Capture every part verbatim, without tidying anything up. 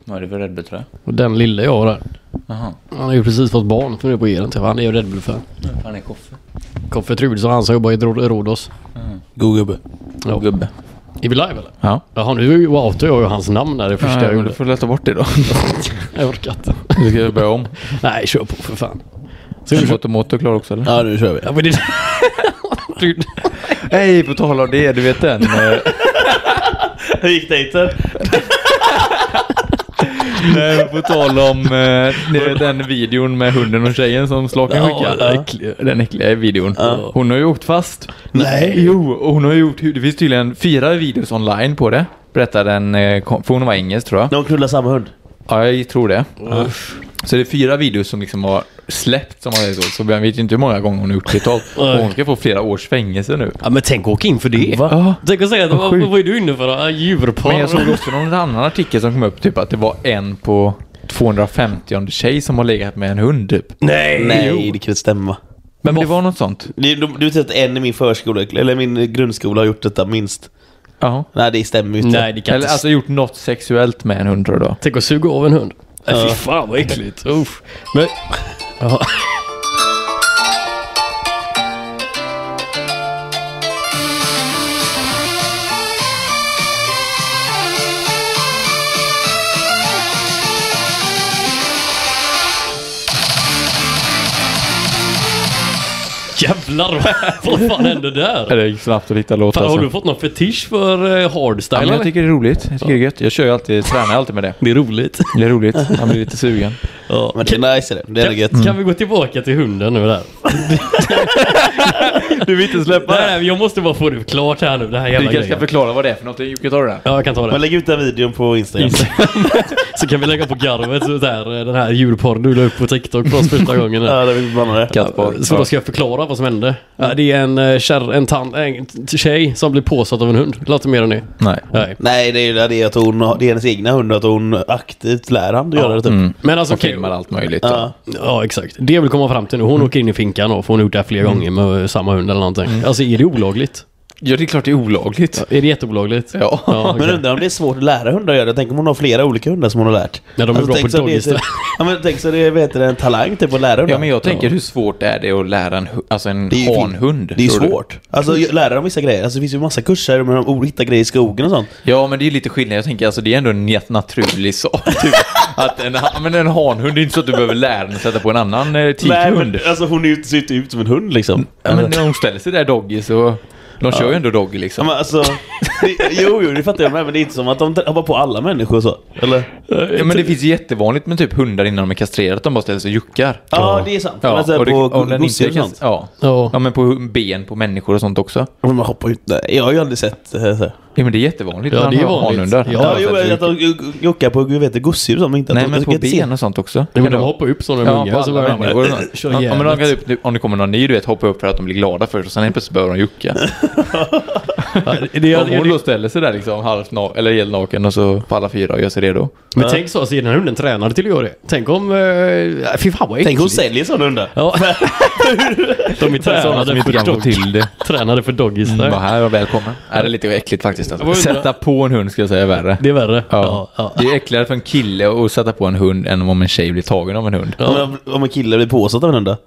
Vad är det för Red Bull, tror jag? Och den lilla jag har där. Jaha. Han har ju precis fått barn för nu på eren till. Han är ju Red Bull-fan. Han är Koffe. Koffe Trudsson, han som jobbar i Rhodos. Mm. God gubbe. Ja. Gubbe. Är vi live eller? Ja. Jaha, nu outar jag ju hans namn där det första Ja, jag men gjorde. du får lätta bort det då. Jag orkar inte. Du ska börja om. Nej, kör på för fan. Ska du få motor klar också, eller? Ja, nu kör vi. Ja, men det... du... Hej, på tal om det, du vet den. Hur gick dejten? Nej, på tal om eh, den videon med hunden och tjejen som Slaken Ja, skickade. ja. Äckliga, den äckliga videon. Ja. Hon har ju åkt fast. Nej. Jo, och hon har gjort, det finns tydligen fyra videos online på det. Berättar den, eh, kom- för hon var engelsk, tror jag. De knullar samma hund. Ja, jag tror det. Ja. Så det är fyra videos som liksom har släppt, som man så. Så jag vet ju inte hur många gånger hon har gjort det totalt. Och hon ska få flera års fängelse nu. Ja, men tänk åka in för det. Va? Ja. Tänk att säga att vad, vad är du inne för? Ja, djurporr. Men jag såg också någon annan artikel som kom upp, typ att det var en på tvåhundrafemtio tjej som har legat med en hund, typ. Nej, Nej, jo. det kan inte stämma. Men det var något sånt. Du, du, du vet att en i min förskola, eller min grundskola har gjort detta minst. Ja. Nej, det stämmer ju inte. Nej, det kan Eller inte... alltså gjort något sexuellt med en hund, tror jag då. Tänk att suga av en hund. Nej, Ja. fy fan vad äckligt. Uff. Men... Ja. Jävlar, vad fan hände där? Det gick snabbt att hitta låtar. Fan, har Alltså. du fått någon fetisch för uh, hardstyle? Ja, men jag eller? tycker det är roligt. Jag tycker det är gött. Jag kör ju alltid, tränar alltid med det. Det är roligt. Det är roligt. Man blir lite sugen. Ja. Men det är nice det. Det är Kan, gött. kan vi gå tillbaka till hunden nu där? Du vill inte släppa Nej, nej, jag måste bara få det klart här nu. Det här Du jävla kanske ska grejen. förklara vad det är för något. Jocke, tar du det? Ja, jag kan ta Men det. lägg ut den videon på Instagram. Så kan vi lägga på garvet så där, den här djurporren du la upp på TikTok för oss första gången. Nu. Ja, det vill blanda det. Kattporr. Så då ska jag förklara vad som hände. Ja, det är en, eh, kär, en, tan, en t- tjej som blir påsatt av en hund. Det låter mer än det. Nej. Nej. Nej, det är, det är att hon, det är hennes egna hund, att hon aktivt lär han att göra det typ. Mm. Men alltså Och okej. filmar allt möjligt. Ja. Ja, exakt. Det vill komma fram till nu. Hon åker in i finkan och får hon gjort det här flera gånger med samma hund eller någonting. Alltså är det olagligt? Ja, det är klart det är olagligt. Är det jätteolagligt? Ja. Ja, Men okej. undrar om det är svårt att lära hundar att göra det. Tänk om hon har flera olika hundar som hon har lärt. Ja, de är bra tänk på så det är doggy typ- Ja, men tänk så det vet du, en talang typ att lära hundar. Ja, men jag tänker hur svårt är det att lära en, hu- alltså en Det är ju hanhund? Det är tror du? svårt. Alltså lära dem vissa grejer. Alltså det finns ju massa kurser med de hitta grejer i skogen och sånt. Ja, men det är ju lite skillnad. Jag tänker alltså det är ändå en helt naturlig sak. Typ, att en, ha- men en hanhund, det är inte så att du behöver lära den att sätta på en annan eh, Nej, tighund. men alltså hon är ju inte- ser inte ut som en hund liksom. Ja, men när hon ställer sig där doggy så... De kör ju ändå doggy Ja, liksom. men alltså, det, jo, jo, det fattar jag med, men det är inte som att de hoppar på alla människor så, eller? Ja, men det finns ju jättevanligt med typ hundar innan de är kastrerade att de bara ställer sig och juckar. Ja, det är sant. Ja, men så här och det, på om den gosedjur inte och kan, sånt. ja. Ja. ja, men på ben på människor och sånt också. Men man hoppar ut. Nej, jag har ju aldrig sett eh, så. Ja, men det är jättevanligt. Ja, när det är man har vanligt. hanhundar. Ja, Ja, jo, att de juckar på, du vet, gosedjur och sånt, men inte att Nej, de men ska på inte se. ben och sånt också. Nej, men de hoppar upp sådana Ja, unga. på så alla börjar människor och de sånt. köra Ja, men de kan jävligt. upp, om det kommer någon ny, du vet, hoppa upp för att de blir glada först och sen helt plötsligt börjar de jucka. Ja, det är, Om hon då ställer sig där liksom halvt na- eller helt naken och så på alla fyra och gör sig redo. men tänk så, så är den här hunden tränad till att göra det. Tänk om... Uh, fy fan vad äckligt. Tänk hon säljer sådana hundar. Ja. De är Sådana som tränade inte för, kan få dog, till det. tränade för doggies. Mm, bara här och välkommen. Ja, det är lite äckligt faktiskt. Alltså. Vad undrar- Sätta på en hund ska jag säga är värre. Det är värre. Ja. Ja, ja. Det är äckligare för en kille att sätta på en hund än om en tjej blir tagen av en hund. Ja. Om, om en kille blir påsatt av en hund då?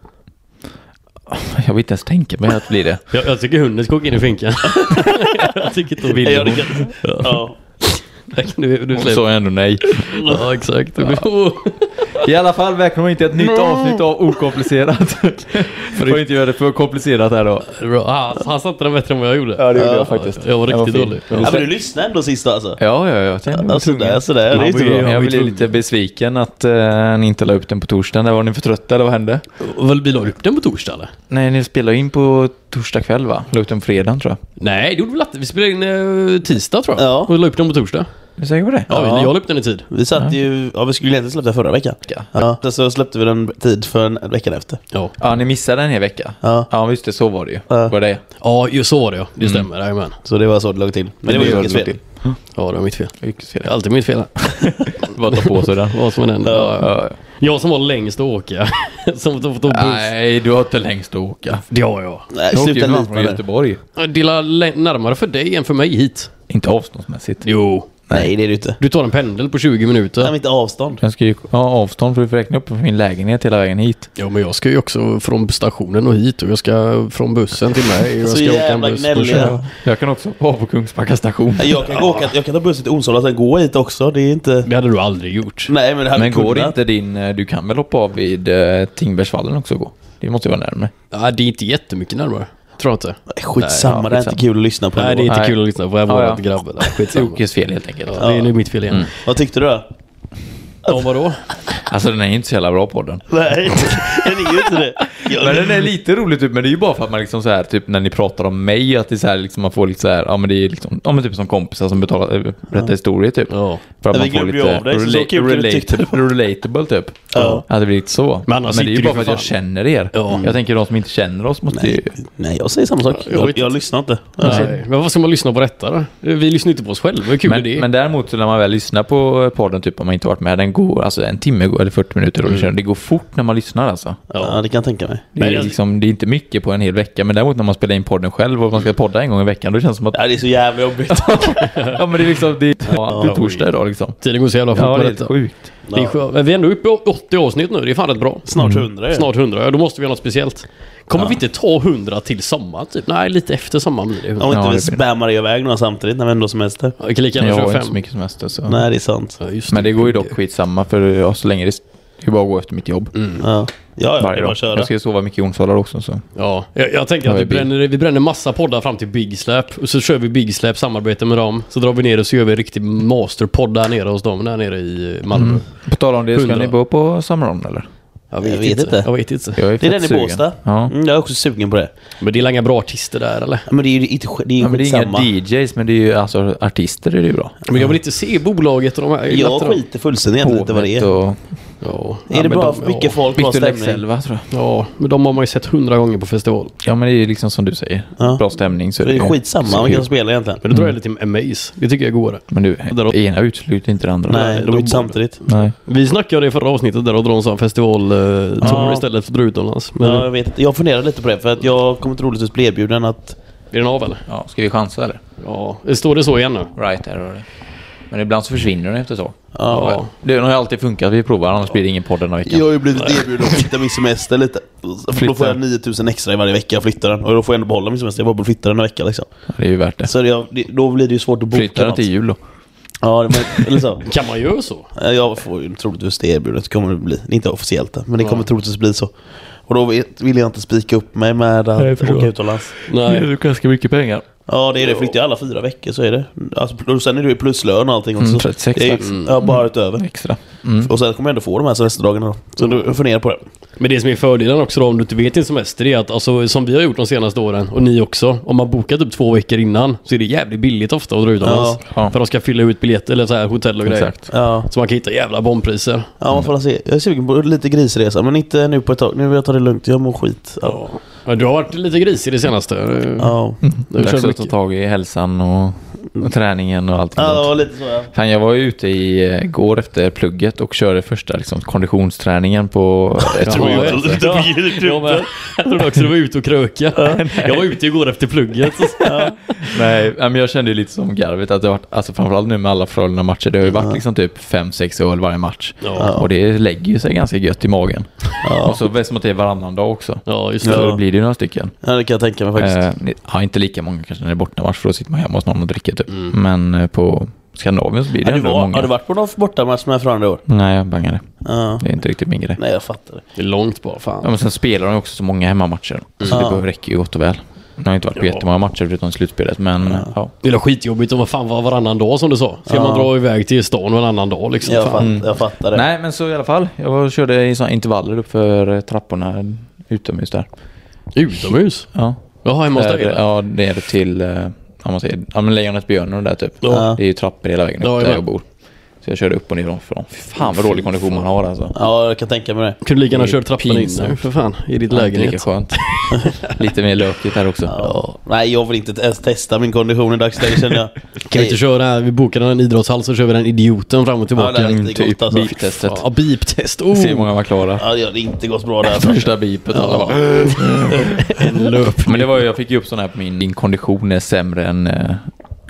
Jag vill inte ens tänka mig att bli det. Jag, jag tycker hunden ska åka in i finkan. Jag tycker inte vill Ja, det hon. kan- Ja. Ja. Du, du Hon sa ändå nej. Ja, exakt. Oh. I alla fall välkommen till ett nytt avsnitt av Okomplicerat. Får jag inte göra det för komplicerat här då. Bra. Ah, han satte den bättre än vad jag gjorde. Ja, det gjorde Ja. jag faktiskt. Jag var Jag var riktigt fin. dålig. Ja, men du lyssnade ändå sist då, alltså. Ja, ja, ja. Sen Ja, sådär, sådär. Det är Ja, inte men- bra. Men jag var blev tvungen. lite besviken att uh, ni inte la upp den på torsdagen. Där var ni för trötta, eller vad hände? Väl, vi la upp den på torsdag eller? Nej, ni spelade in på torsdag kväll va? La upp den på fredagen tror jag. Nej, det gjorde vi inte. Vi spelade in uh, tisdag tror jag. Ja. Och la upp den på torsdag. Är du säker på det? Ja, Ja. jag la upp den i tid. Vi satt ju, ja vi skulle egentligen släppa den förra veckan. Ja. Sen så släppte vi den tid för en veckan efter. Ja, Ja, ni missade en hel vecka. Ja. Ja, visst det, så var det ju. Ja. Var det? ja just så var det ja. Det stämmer, jajamän. Så det var så det låg till. Men det var ju Jockes fel. Ja, det var mitt fel. Yrkesfel. Det är alltid mitt fel. Bara ta på sig den. Vad som än händer. Ja. Ja, ja. Jag som var längst att åka. som har fått buss. Nej, du har inte längst att åka. Det har jag. Nej, Du åker sluta ju lite från med det. Göteborg. Det är närmare för dig än för mig hit. Inte avståndsmässigt. Jo. Nej, det är det inte. Du tar en pendel på tjugo minuter. Nej, men inte avstånd. Jag ska ju ha avstånd för att få räkna upp från min lägenhet hela vägen hit. Ja, men jag ska ju också från stationen och hit och jag ska från bussen till mig. Och jag Så ska åka en jävla buss på gnälliga. köra. Jag kan också vara på Kungsbacka station. Jag kan, åka, jag kan ta bussen till Onsala och sen gå hit också. Det är inte... Det hade du aldrig gjort. Nej, men det hade Men går kunnat. inte din... eh, Du kan väl hoppa av vid uh, Tingbergsvallen också gå? Det måste ju vara närmare. Ja, det är inte jättemycket närmare. Tror jag inte. Skitsamma, Nej, ja, det är inte skitsamma. kul att lyssna på. Nej, det är inte Nej. kul att lyssna på. Jag var Ja, ja. ett grabbe där. Skitsamma. Jokes fel helt enkelt. Ja, det är nog mitt fel igen. Mm. Vad tyckte du då? Ja, vadå? Alltså den är inte så jävla bra podden. Nej, den är ju inte det. Jag, Men den är lite rolig typ, men det är ju bara för att man liksom så här typ när ni pratar om mig att det är så här liksom man får lite så här, ja men det är liksom, ja men typ som kompisar som betalar, äh, berättar historier typ. Ja. För att Ja, man vi får glömde ju lite av dig, så så rela- kul kan du tycka det relatable, relatable typ. Ja. Att det blir lite så. Men annars det är ju sitter bara du för för att jag fan- känner er. Ja. Jag tänker de som inte känner oss måste ju... nej, nej, jag säger samma sak. jag Jag, vet jag, inte. lyssnar inte. Nej. Men vad ska man lyssna på detta då? Vi lyssnar inte på oss själva. Hur kul är Men, det? men däremot så när man väl lyssnar på podden typ om man inte varit med, den går alltså en timme går, eller fyrtio minuter och mm. det går fort när man lyssnar alltså. Ja, det kan jag tänka mig. Det är, Men- liksom, det är inte mycket på en hel vecka, men däremot när man spelar in podden själv och man ska podda en gång i veckan, då känns det som att Ja, det är så jävla jobbigt. ja men det är liksom det är, ja, det är torsdag idag liksom. Tiden går så jävla fort Ja, på det är detta. helt sjukt. Det är skönt. Men vi är ändå uppe i åttio avsnitt nu. Det är fan rätt bra. Snart hundra ju. Snart hundra. Ja, då måste vi göra något speciellt. Kommer vi inte ta hundra till sommar typ? Nej, lite efter sommar blir det hundra. Om inte Ja, vi det blir- spammar iväg några samtidigt när vi ändå har semester. Ja, vi kan lika Jag gärna har köra inte så fem. mycket semester så. Nej, det är sant. Ja, just Men det går ju dock skitsamma för ja, så länge det det är bara att gå efter mitt jobb. Mm. Ja, ja, ja det är Varje bara dag. att köra. Jag ska ju sova mycket i onsdagar också så. Ja, jag, jag tänker Ja, att vi vi blir- bränner, vi bränner massa poddar fram till Big Slap. Och så kör vi Big Slap, samarbete med dem. Så drar vi ner och så gör vi en riktig masterpodd där nere hos dem, där nere i Malmö. Mm. På tal om det, ska Hundra. ni bo på Summeron eller? Jag vet, Jag vet inte. inte. Jag vet inte. Jag är Det är fett den i sugen. Båstad. Ja. Mm, jag är också sugen på det. Men det är inga bra artister där, eller? Ja, men det är ju inte det är ju Ja, men det är inga skitsamma. D Js, men det är ju alltså artister är det ju bra. Men jag vill inte se bolaget och de här. Jag lättare- skiter fullständigt egentligen inte vad det är. Och Ja. Är det men bra de- för mycket ja. folk, bra Victor stämning? Leksell va tror jag. Ja, men de har man ju sett hundra gånger på festival. Ja men det är ju liksom som du säger. Ja. Bra stämning så Det är ju skitsamma så man kan kul. spela egentligen. Men då drar jag lite Amaze. Det tycker jag är godare. Men du, Där- ena utesluter inte det andra. Nej, de är de- inte samtidigt. Nej. Vi snackade i förra avsnittet där och drar en sån festivaltour Ja. istället för att dra utomlands. Men Ja, jag vet inte. Jag funderar lite på det för att jag kommer troligtvis bli erbjuden att... är den av eller? Ja, ska vi chansa eller? Ja, står det så igen nu? Right, där har det. Men ibland så försvinner den efter så. Ja. Det har ju alltid funkat, vi provar, annars blir det ingen podd den här veckan. Jag har ju blivit erbjuden att flytta min semester lite. För Flytta. då får jag nio tusen extra i varje vecka och flytta den. Och då får jag ändå behålla min semester. Jag bara flytta den en vecka liksom. Det är ju värt det. Så det, det, då blir det ju svårt att boka Flytta den något. till jul då. Ja, det, men, eller så. Kan man göra så? Jag får ju troligtvis det erbjudandet. Kommer det bli. Det är inte officiellt det, men det kommer Ja. troligtvis bli så. Och då vet, vill jag inte spika upp mig med Nej, jag att förstår. åka utomlands. Nej. är ganska mycket pengar. Ja, det är det. Flyttar jag alla fyra veckor så är det. Alltså, och sen är det ju pluslön och allting också. Mm, trettiosex det är, lax. Ja, bara utöver. Extra. Mm. Och sen kommer jag ändå få de här semesterdagarna då. Så du funderar på det. Men det som är fördelen också då, om du inte vet din semester, är att alltså, som vi har gjort de senaste åren, och ni också, om man bokar typ två veckor innan så är det jävligt billigt ofta att dra utomlands. Ja. Ja. För de ska fylla ut biljetter eller så här, hotell och grejer. Exakt. Ja. Så man kan hitta jävla bombpriser. Ja, man får väl se. Jag är sugen på lite grisresa, men inte nu på ett tag. Nu vill jag ta det lugnt. Jag mår skit. Ja. Ja. Men du har varit lite grisig det senaste. Ja, Du Dags kör att ta mycket. tag i hälsan och, och träningen och allt. ja det sånt. var lite så ja. Fan, jag var ju ute i eh, går efter plugget och körde första liksom, konditionsträningen på ett Jaha, år. jag Alltså. vet. Ja, jag med. Jag trodde också du var ute och kröka. Jag var ute igår efter plugget. Nej, men jag kände ju lite som garvet att det var, alltså framförallt nu med alla Frölunda matcher, det har ju varit liksom typ fem sex öl varje match. Ja. Och det lägger ju sig ganska gött i magen. Ja. Och så vet som att det är varannan dag också. Ja, just Så det. då blir det ju några stycken. Ja, det kan jag tänka mig faktiskt. Eh, ja, inte lika många kanske när det är bortamatch, för då sitter man hemma hos någon och dricker typ. Mm. Men eh, på Skandinavien så blir det Ja, du ändå var, många. har du varit på någon bortamatch med Frölunda i år? Nej, jag bangade. Ja. Det är inte riktigt min grej. Nej, jag fattar det. Det är långt bara, Ja, fan. men sen spelar de också så många hemmamatcher. Så Ja. det behöver räcker ju gott och väl. Det har inte varit på Ja. jättemånga matcher förutom slutspelet, men ja. ja. Det är skitjobbigt om vad fan var varannan dag som du sa. Ska Ja. man dra iväg till stan varannan dag liksom? Jag, Fan. fatt, Mm. jag fattar det. Nej, men så i alla fall. Jag var, körde i såna intervaller upp för eh, trapporna utomhus där. Utomhus? Ja. Jaha, hemma hos Där, dig? ja, det är det till, eh, om man säger, ja men Lejonets björn och det där typ. Ja. Det är ju trappor hela vägen upp Ja, där jajamän. jag bor. Så jag körde upp och ner från. Fy fan vad dålig kondition man har alltså. Ja, jag kan tänka mig det. Kunde lika gärna Det är kört trappan in pinsamt. nu för fan, i ditt Ja, inte lägenhet. lika skönt. Lite mer lökigt här också. Ja. Nej, jag vill inte ens testa min kondition i dagsläget känner jag. Kan vi inte köra här, vi bokar en idrottshall så kör vi den idioten fram och Ja, tillbaka. det är Mm, riktigt typ gott alltså. beep-testet. Ja, beep-test. Oh. Se hur många var klara. Ja, det har inte gått bra där. Alltså. Första beepet. Alltså, bara. En löp. Men det var ju, jag fick ju upp sån här på min, din kondition är sämre än, äh,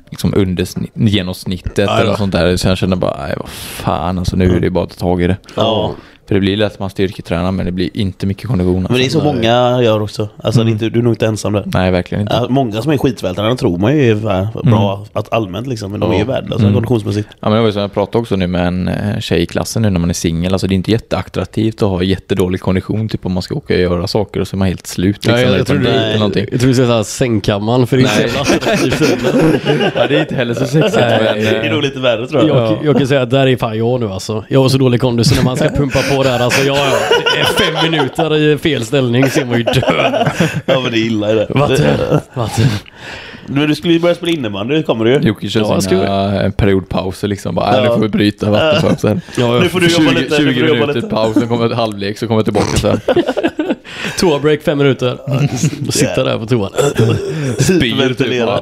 liksom under snitt, genomsnittet Ja, eller ja. sånt där. Så jag känner bara, nej vad fan, alltså nu är det bara att ta tag i det. Ja. För det blir lätt att man styrketränar, men det blir inte mycket kondition. Alltså. Men det är så Nej. många gör också. Alltså Mm. det är inte, du är nog inte ensam där. Nej, verkligen inte. Ja, många som är skitsvältränare tror man ju är bra att allmänt liksom, men de är ju värdelösa Mm. konditionsmässigt. Ja, men det var ju som jag pratade också nu med en eh, tjej i klassen nu när man är singel. Alltså det är inte jätteattraktivt att ha jättedålig kondition typ om man ska åka och göra saker och så är man helt slut. Liksom, Ja, jag, eller jag, på en tror dejt det, eller någonting. jag tror du ska säga sängkammaren för det är Nej. inte så attraktivt. Ja, det är inte heller så sexigt. Nej, men, Det är eh, nog lite värre tror jag. Jag, jag kan säga att där är fan jag nu alltså. Jag har så dålig kondis så när man ska pumpa på där alltså. Jag är fem minuter i fel ställning så är man ju död. Ja, men det är illa i det. Vatten. Vatten. Men du skulle ju börja spela innebandy, kommer du ju. Jocke kör Ja, jag sina eh, periodpauser liksom. Bara, ja. Nu Ja. får vi bryta vattenpausen. Ja, Nu får du jobba lite, nu får tjugo du jobba minuter lite. paus, sen kommer ett halvlek så kommer jag tillbaka så här. toa-break fem minuter. Sitta där på toan. Spyr typ. Hyperventilera.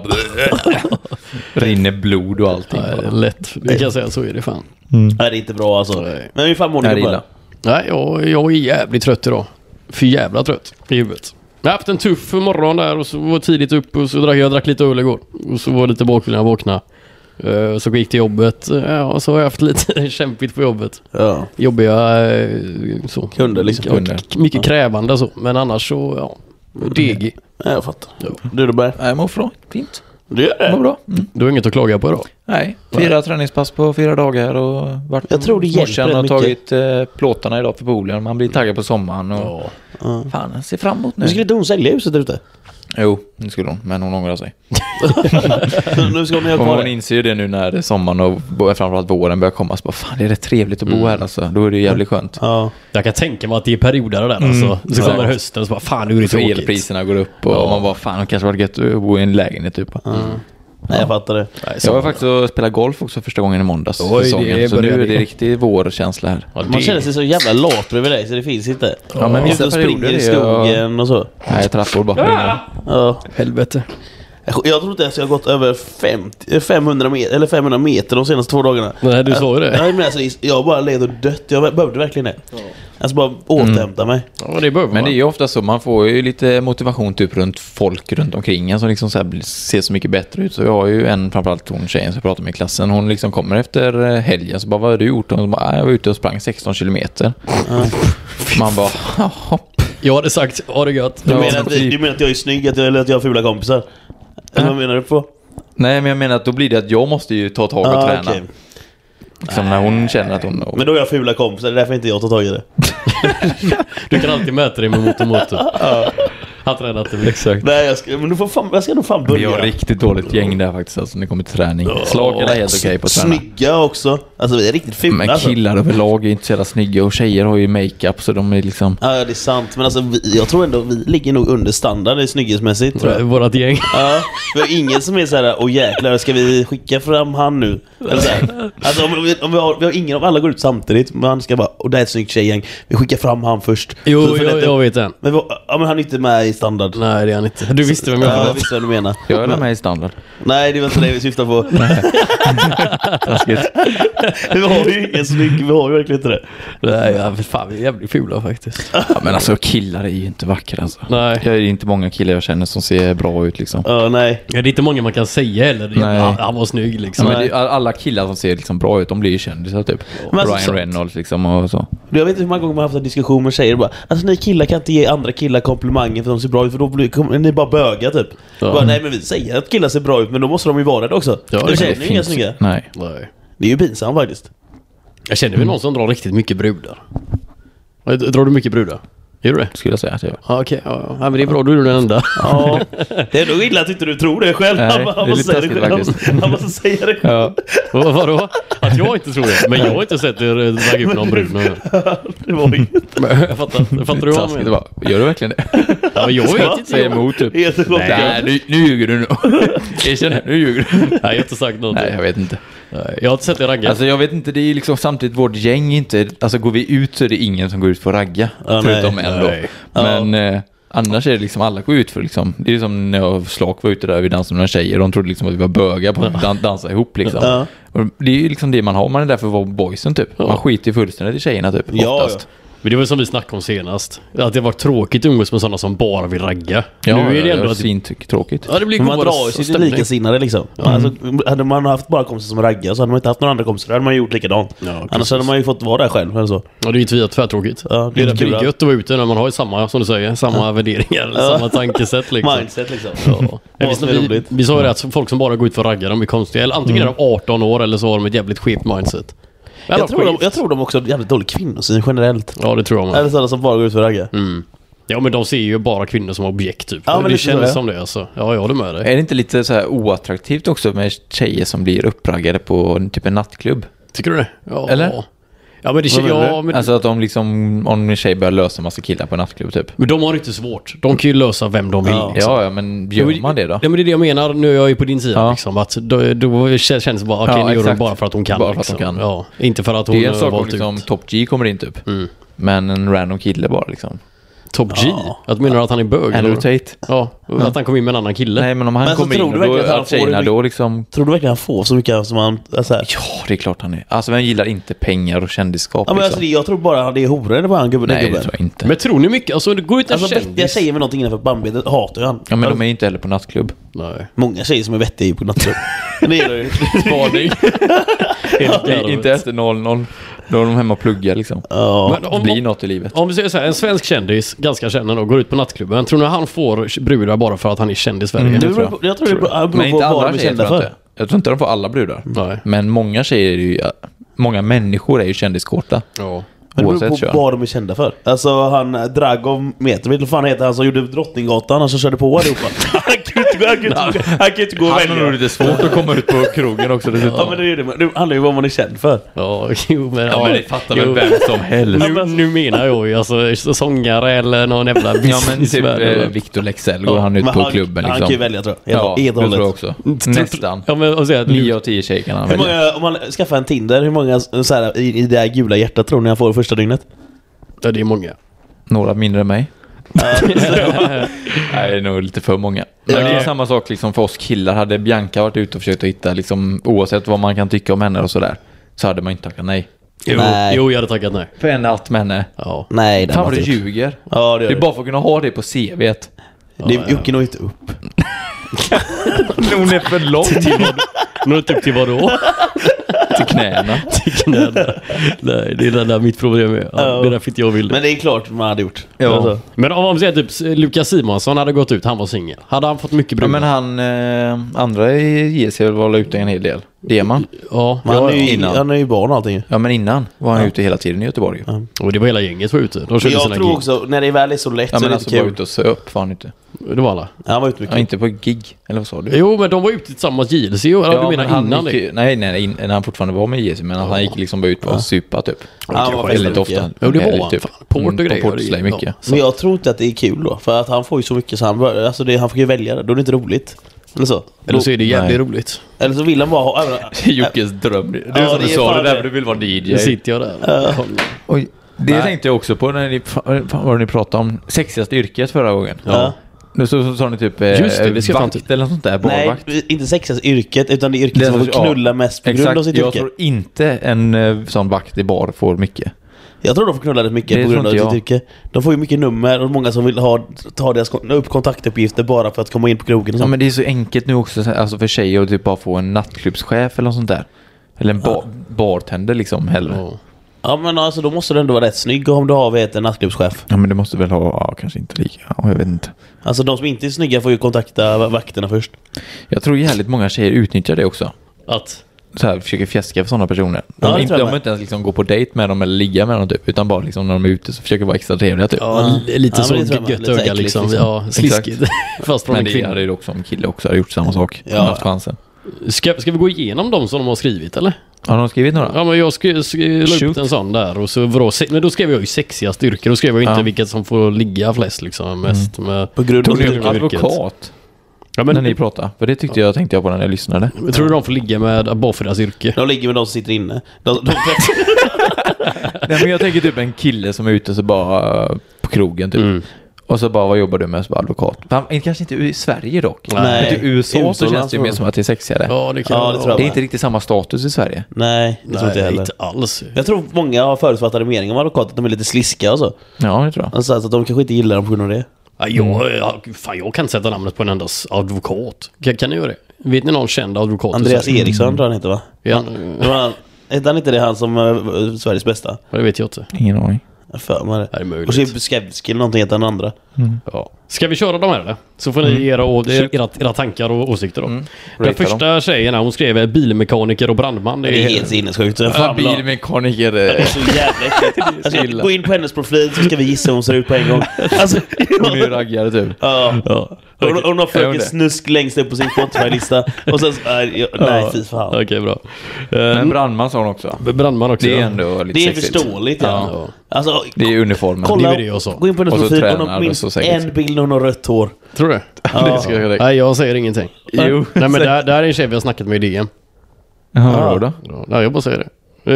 Rinner blod och allting. Ja, det är lätt. Det kan jag säga, så är det fan. Nej, det är inte bra alltså. Nej. Men hur fan mår Det ni är på illa. det? Nej, jag, jag är jävligt trött idag. För jävla trött i huvudet. Jag har haft en tuff morgon där och så var tidigt upp och så drack jag drack lite öl igår. Och så var det lite bakfull när jag vaknade. Uh, så gick till jobbet. Ja, och så har jag haft lite kämpigt på jobbet. Ja. Jobbiga uh, så. Kunder liksom. Ja, Kunder. k- mycket krävande så. Men annars så, ja. Degig. Ja, jag fattar. Du då, Berg? Nej, jag mår bra. Fint. Du gör Jag mår det? bra. Mm. Du har inget att klaga på idag? Nej, fyra träningspass på fyra dagar och varit Jag tror det hjälper morsan och mycket. tagit eh, plåtarna idag för poolen. Man blir taggad på sommaren och Ja. fan, jag ser fram emot nu. Nu skulle inte hon sälja huset där ute? Jo, det skulle hon, men hon ångrar sig. Nu ska hon ha Och kvar hon det. inser ju det nu när sommaren och bo- framförallt våren börjar komma. Så bara, fan, det är rätt trevligt att bo här alltså. Då är det jävligt skönt. Ja. Jag kan tänka mig att det är perioder där alltså. Så Ja. kommer hösten så bara, fan nu är det Så tråkigt. elpriserna går upp och Ja. man bara, fan, det kanske var gött att bo i en lägenhet typ. Nej, jag fattar det. Nej, Jag var så- faktiskt och spelade golf också första gången i måndags. Oj, säsongen. det Så nu börjar är det det. riktigt vårkänsla här. Ja, Man det- känner sig så jävla lat bredvid dig så det finns inte. Ja, men vissa Ute och springer perioder i är jag- skogen och så. Nej, trappor bara. Ah! Ja. Helvete. Jag tror inte ens jag har gått över femtio, femhundra meter, eller femhundra meter de senaste två dagarna. Nej, du sa ju det. Nej, men alltså, jag bara led och dött. Jag behövde verkligen det. Alltså bara återhämta mig. Ja, det behöver Men man. det är ju ofta så, man får ju lite motivation typ runt folk runt omkring en som liksom så här blir- ser så mycket bättre ut. Så jag har ju en, framförallt hon tjejen som jag pratar med i klassen, hon liksom kommer efter eh, helgen så bara, vad har du gjort? Och hon bara, "Ah, jag var ute och sprang sexton kilometer. Man bara, hopp. Jag hade sagt, ha det gött. Du Ja, menar, att, vi- du menar att jag är snygg att jag, eller att jag har fula kompisar? Eller vad menar du på? Nej, men jag menar att då blir det att jag måste ju ta tag och Ah, träna. okej. Liksom när hon känner att hon... Men då är jag fula kompisar, det är därför inte jag tar tag i det. Du kan alltid mäta dig med motor motor. Han tränat det väl. Exakt. Nej, jag ska, men du får fan, jag ska nog fan Vi börja. har riktigt dåligt gäng där faktiskt, alltså, när det kommer till träning. Slakar är helt okej på att träna. Snygga också. Alltså vi är riktigt fula. Men alltså. killar överlag är inte så jävla snygga och tjejer har ju makeup så de är liksom... Ja, det är sant. Men alltså vi, jag tror ändå vi ligger nog under standard i snygghetsmässigt, tror jag. Vårat gäng. Ja, vi har ingen som är så här, åh jäklar, ska vi skicka fram han nu? Eller så här. Alltså om, vi, om vi, har, vi har ingen av alla går ut samtidigt, men han ska bara, och det är ett snyggt tjejgäng, vi skickar fram han först. Jo, Så för jag, detta- jag vet den. Men vi, ja, men han är inte med i standard. Nej, det är han inte. Du visste vem jag Ja, var. jag visste vad du menar. Jag är med i standard. Nej, det var inte det vi syftar på. Taskigt. Vi har ju ingen snygg, vi har ju verkligen inte det. Nej, ja, för fan, vi är jävligt fula faktiskt. Ja, men alltså killar är ju inte vackra alltså. Nej. Jag är inte många killar jag känner som ser bra ut liksom. Ja, nej. Ja, det är inte många man kan säga heller. Det är- Nej. Han, han var snygg Ja, liksom. men det, är- alla killar som ser liksom bra ut, de blir ju kändisar typ. Men alltså, Ryan sant. Reynolds liksom och så. Jag vet inte hur många gånger man har haft en diskussion med tjejer och bara, alltså ni killar kan inte ge andra killar komplimanger för att de ser bra ut, för då blir kommer ni bara böga typ. Ja. Bara, nej men vi säger att killar ser bra ut, men då måste de ju vara det också. Ja, Ja, det du känner Det ju inga finns- snygga. Nej. Nej. Det är ju pinsamt faktiskt. Jag känner väl någon som drar riktigt mycket brudar. Drar du mycket brudar? Gör du det? Skulle jag säga att jag gör. Ja, okej. Ja, ja. Ja, men det är bra. Du är den enda. Ja, det är nog illa att inte du tror det själv. Nej, han, det är han, måste lite säga det taskigt själv. faktiskt. Han, han måste säga det själv. Ja. Vad vadå? Att jag inte tror det. Men jag har inte sett er väga upp någon brud någon gång. Det var inget. Men Jag fattar, jag fattar du vad jag Taskigt, det menar? var. Gör du verkligen det? Ja, jag vet inte. Säg emot typ. Helt Nej, chockad. nu, nu ljuger du nu. Erkänn det, nu ljuger du. Nej, jag har inte sagt någonting. Nej, jag vet inte. Nej, jag har inte sett er ragga. Alltså jag vet inte, det är liksom samtidigt vårt gäng inte, alltså går vi ut så är det ingen som går ut för att ragga. Ja, förutom nej, en då. nej. Men eh, annars är det liksom, alla går ut för liksom, det är som när jag och Slak var ute där, vi dansade med några tjejer, de trodde liksom att vi var bögar på att dan- dansa ihop liksom. Ja. Och det är ju liksom det man har, man är där för att vara boysen typ. Man skiter ju fullständigt i tjejerna typ, Ja, oftast. Men det var som vi snackade om senast. Att det var tråkigt att umgås med sådana som bara vill ragga. Ja, nu är det ändå att att svintryck tråkigt. Ja, det blir Men man godare drar ju sig till stämning. likasinnade liksom. Ja. Alltså, hade man haft bara kompisar som raggar så hade man inte haft några andra kompisar. Då hade man gjort likadant. Ja, Annars precis. hade man ju fått vara där själv eller så. Ja, det är ju tvärt tvärtråkigt. Ja, Det är inte det kul. gött att vara ute när man har ju samma, som du säger, samma värderingar eller Ja. samma tankesätt liksom. Mindset liksom. Ja. Ja, Vad visst, som är vi, roligt. vi sa ju det att folk som bara går ut för att ragga, de är konstiga. Eller antingen Mm. är de arton år eller så har de ett jävligt skevt mindset. Eller Jag tror, de, skevt. jag tror de också har jävligt dålig kvinnosyn generellt. Ja, det tror jag med. Eller sådana som bara går ut för att ragga. Mm. Ja, men de ser ju bara kvinnor som objekt typ. Ja, men det lite så, känns ja. som det alltså. Ja, jag håller med dig. Är det inte lite så här oattraktivt också med tjejer som blir uppraggade på en, typ en nattklubb? Tycker du det? Ja. Eller? Ja, men det känns... Vad menar Ja, men, Alltså att de liksom, om en tjej börjar lösa en massa killar på en nattklubb typ. men de har inte svårt. De kan ju lösa vem de vill. Ja. liksom. Ja, ja, men gör man det då? Ja, men det är det jag menar. Nu är jag ju på din sida Ja. liksom. Att då, då känns det bara, okej, Ja, nu gör hon exakt. bara för att hon kan. Bara för att liksom. hon kan. Ja, inte för att hon Det är en har sak om valt liksom ut. Top G kommer in typ. Mm. Men en random kille bara liksom. Top G? Ja. Att menar du att han är bög? Andrew eller? Tate. Ja, att han kom in med en annan kille. Nej, men om han Men så kommer in tror du och verkligen då, att han att får tjejerna det- då liksom... Tror du verkligen han får så mycket som han... Alltså här. Ja, det är klart han är. Alltså, vem gillar inte pengar och kändisskap Ja, men alltså, liksom? det- jag tror bara det är horor eller bara han gubben. den Nej, det gubben. tror jag inte. Men tror ni mycket? Alltså, det går ut en Alltså vettiga kändis. tjejer med någonting innanför bandbetet hatar ju han. Ja, men de är ju inte heller på nattklubb. Nej. Många tjejer som är vettiga är ju på nattklubb. Men det är det ju. Spaning. Helt I- galet. Inte efter noll noll. Då är de hemma och pluggar liksom. Ja. Men Det om, blir något i livet. om vi säger så här, en svensk kändis, ganska känd och går ut på nattklubben. Tror ni han får brudar bara för att han är känd i Sverige? Mm. Det tror beror jag. på- Jag tror det beror Men beror på inte vad alla de är tjejer kända tror jag för. inte. Jag tror inte de får alla brudar. Nej. Men många tjejer är ju... Många människor är ju kändiskåta. Ja. Men det Oavsett beror kön. på vad de är kända för. Alltså han Dragom Meter, vet du vad fan heter han som gjorde Drottninggatan och som körde på allihopa? Han kan inte gå, han kan inte, gå- han kan inte gå och Han har nog välja. lite svårt att komma ut på krogen också dessutom. Ja men det är det, det handlar ju om vad man är känd för. Ja, jo, men, Ja, men det fattar väl jo. vem som helst. Nu, nu menar jag ju alltså sångare eller någon jävla Ja, men typ businessman eh, eller- Victor Leksell går Ja, han ut men på han, klubben Han liksom. kan ju välja tror jag. Ja, Helt, det helt och tror jag hållet. också. Nästan. Ja, men och säga att Nio av tio tjejer kan han Hur välja. många, om man skaffar en Tinder, hur många så här, i, i det här gula hjärtat tror ni han får det första dygnet? ja, det är många. Några mindre än mig. Nej, det är nog lite för många. Men Ja. det är samma sak liksom för oss killar. Hade Bianca varit ute och försökt att hitta, liksom, oavsett vad man kan tycka om henne och sådär, så hade man inte tackat nej. Jo, Nej. jo, jag hade tackat nej. För en allt med henne. Ja. Nej, det Fan har vad man du inte gjort. ljuger. Ja, det Det gör är det. bara för att kunna ha det på C V:t. Det Jocke når inte upp. Hon är för lång Nå upp till vad då? till knäna. Till knäna. Nej, det är det där mitt problem är. Ja, Ja. det är därför inte jag vill det. Men det är klart man hade gjort. Ja. Alltså. Men om man säger typ Lukas Simonsson hade gått ut, han var singel. Hade han fått mycket Ja, brudar? men han eh, andra i J C var väl ute en hel del. Deman. Ja, Men han, Ja, är ju, innan. han är ju barn och allting. Ja, men innan var han Ja. ute hela tiden i Göteborg. ju. Ja. och det var hela gänget var ute. De Men körde jag sina tror gig. också, när det väl är så lätt Ja, så är men det alltså inte var kul. ute och söp var han inte. Det var alla. Han var ute mycket. Ja, inte på gig. Eller vad sa du? Jo, men de var ute tillsammans J L C. Ja, du menar men han innan gick det? ju- Nej, nej, in, när han fortfarande var med i J C, men att han gick liksom bara ut på att supa typ. Han var Väldigt väldigt ofta. Ja, det var Helg, han. typ. Fan, Port och Mm, grejer. På Portslay Ja. mycket. Men jag tror inte att det är kul då. För att han får ju så mycket så han, bör- alltså det, han får ju välja det. Då är det inte roligt. Eller så. Eller så är det jävligt Nej. roligt. Eller så vill han bara ha... Jockes dröm. Du Ja, som det du är sa fan det där, det. du vill vara D Nu J. sitter jag där. Kolla. Oj, det Nej. tänkte jag också på när ni, fan, vad var det ni pratade om sexigaste yrket förra gången. Ja. Nu så, så sa ni typ eh, Just det, det ska jag vakt fan eller något sånt där, Nej, barvakt. inte sexas yrket, utan det är yrket Det är som så- får knulla mest på grund av Exakt, sitt jag yrke. tror inte en eh, sån vakt i bar får mycket. Jag tror de får knulla rätt mycket Det på grund av tror sitt inte yrke. De får ju mycket nummer och många som vill ha, ta deras, kon- upp kontaktuppgifter bara för att komma in på krogen och Ja, sånt. men det är så enkelt nu också, så här, alltså för tjejer att typ bara få en nattklubbschef eller något sånt där. Eller en ba- bartender liksom hellre. Ja. Ja. Ja men alltså då måste du ändå vara rätt snygg om du har vet, en nattklubbschef. men det måste väl ha, ja, kanske inte lika, ja, jag vet inte. Alltså de som inte är snygga får ju kontakta va- vakterna först. Jag tror jävligt många tjejer utnyttjar det också. Att? Så här, försöker fjäska för sådana personer. De, Ja, det inte, tror jag de med. inte ens liksom gå på dejt med dem eller ligga med dem typ, utan bara liksom när de är ute så försöker vara extra trevliga typ. Ja, Ja. li- lite Ja, så men det tror jag med. gött Lite öga äckligt, liksom. liksom. Ja, sliskigt. Fast från Men en det kvinna. hade ju också en kille också hade gjort samma sak. Ja. Ja. Haft chansen. Ska, ska vi gå igenom dem som de har skrivit eller? Har de skrivit några? Ja men jag skrev, skrev la upp Shoot. en sån där och så vadå, se- men då skrev jag ju sexigaste yrke. Då skrev jag inte Ja. vilket som får ligga flest liksom mest med. På grund av Tog sitt du yrke. advokat Ja, när men, ni pratade? För det tyckte jag, tänkte jag på när jag lyssnade. tror du de får ligga med bara för deras yrke? De ligger med de som sitter inne. De, de, Nej, men jag tänker typ en kille som är ute så bara på krogen typ. Mm. Och så bara, vad jobbar du med som advokat? Men, kanske inte i Sverige dock. Nej. Men i U S A så känns det ju mer så. som att det är sexigare. Ja, det kan Ja, vara. det tror jag. Det är inte riktigt samma status i Sverige. Nej, det tror inte jag Nej, heller. inte alls. Jag tror många har förutfattade meningar om advokater, att de är lite sliska och så. Ja, det tror jag. Alltså att de kanske inte gillar dem på grund av det. Ja, jag, jag, fan, jag kan inte sätta namnet på en enda advokat. Kan, kan ni göra det? Vet ni någon känd advokat? Andreas Eriksson tror han inte, va? Ja, Det var han, är han inte det han som är Sveriges bästa? det vet jag inte. Ingen aning. Jag för mig det. Det är möjligt. Och så är Skevski eller någonting heter den andra. Ja. Ska vi köra de här eller? Så får ni ge era, å- era, era tankar och åsikter då. Mm. Den Rata första tjejen här, hon skrev bilmekaniker och brandman. Det är helt sinnessjukt. Jag Fan, fan blir bilmekaniker. det är så jävla äckligt. Alltså, gå in på hennes profil så ska vi gissa hur hon ser ut på en gång. Alltså, Hon är ju raggare typ. ja. Ja. Hon, hon har Är hon fröken det? Snusk längst upp på sin Spotify-lista. Och sen, nej, jag- nej fy fan. Okej, bra. Men Uh, brandman sa hon också. brandman också. Det är ja. ändå lite Det är sexigt. förståeligt, ja. Ja. Alltså, Det är uniformen. kolla, det är det jag sa. gå in på hennes Och så profil. Hon tränar har det minst så säkert. en bild när hon har rött hår. Tror du? Ja. Det ska jag Nej, jag säger ingenting. Jo. Nej, men där, där är en tjej vi har snackat med i D M. Jaha, då? Ja, nej, jag bara säger det.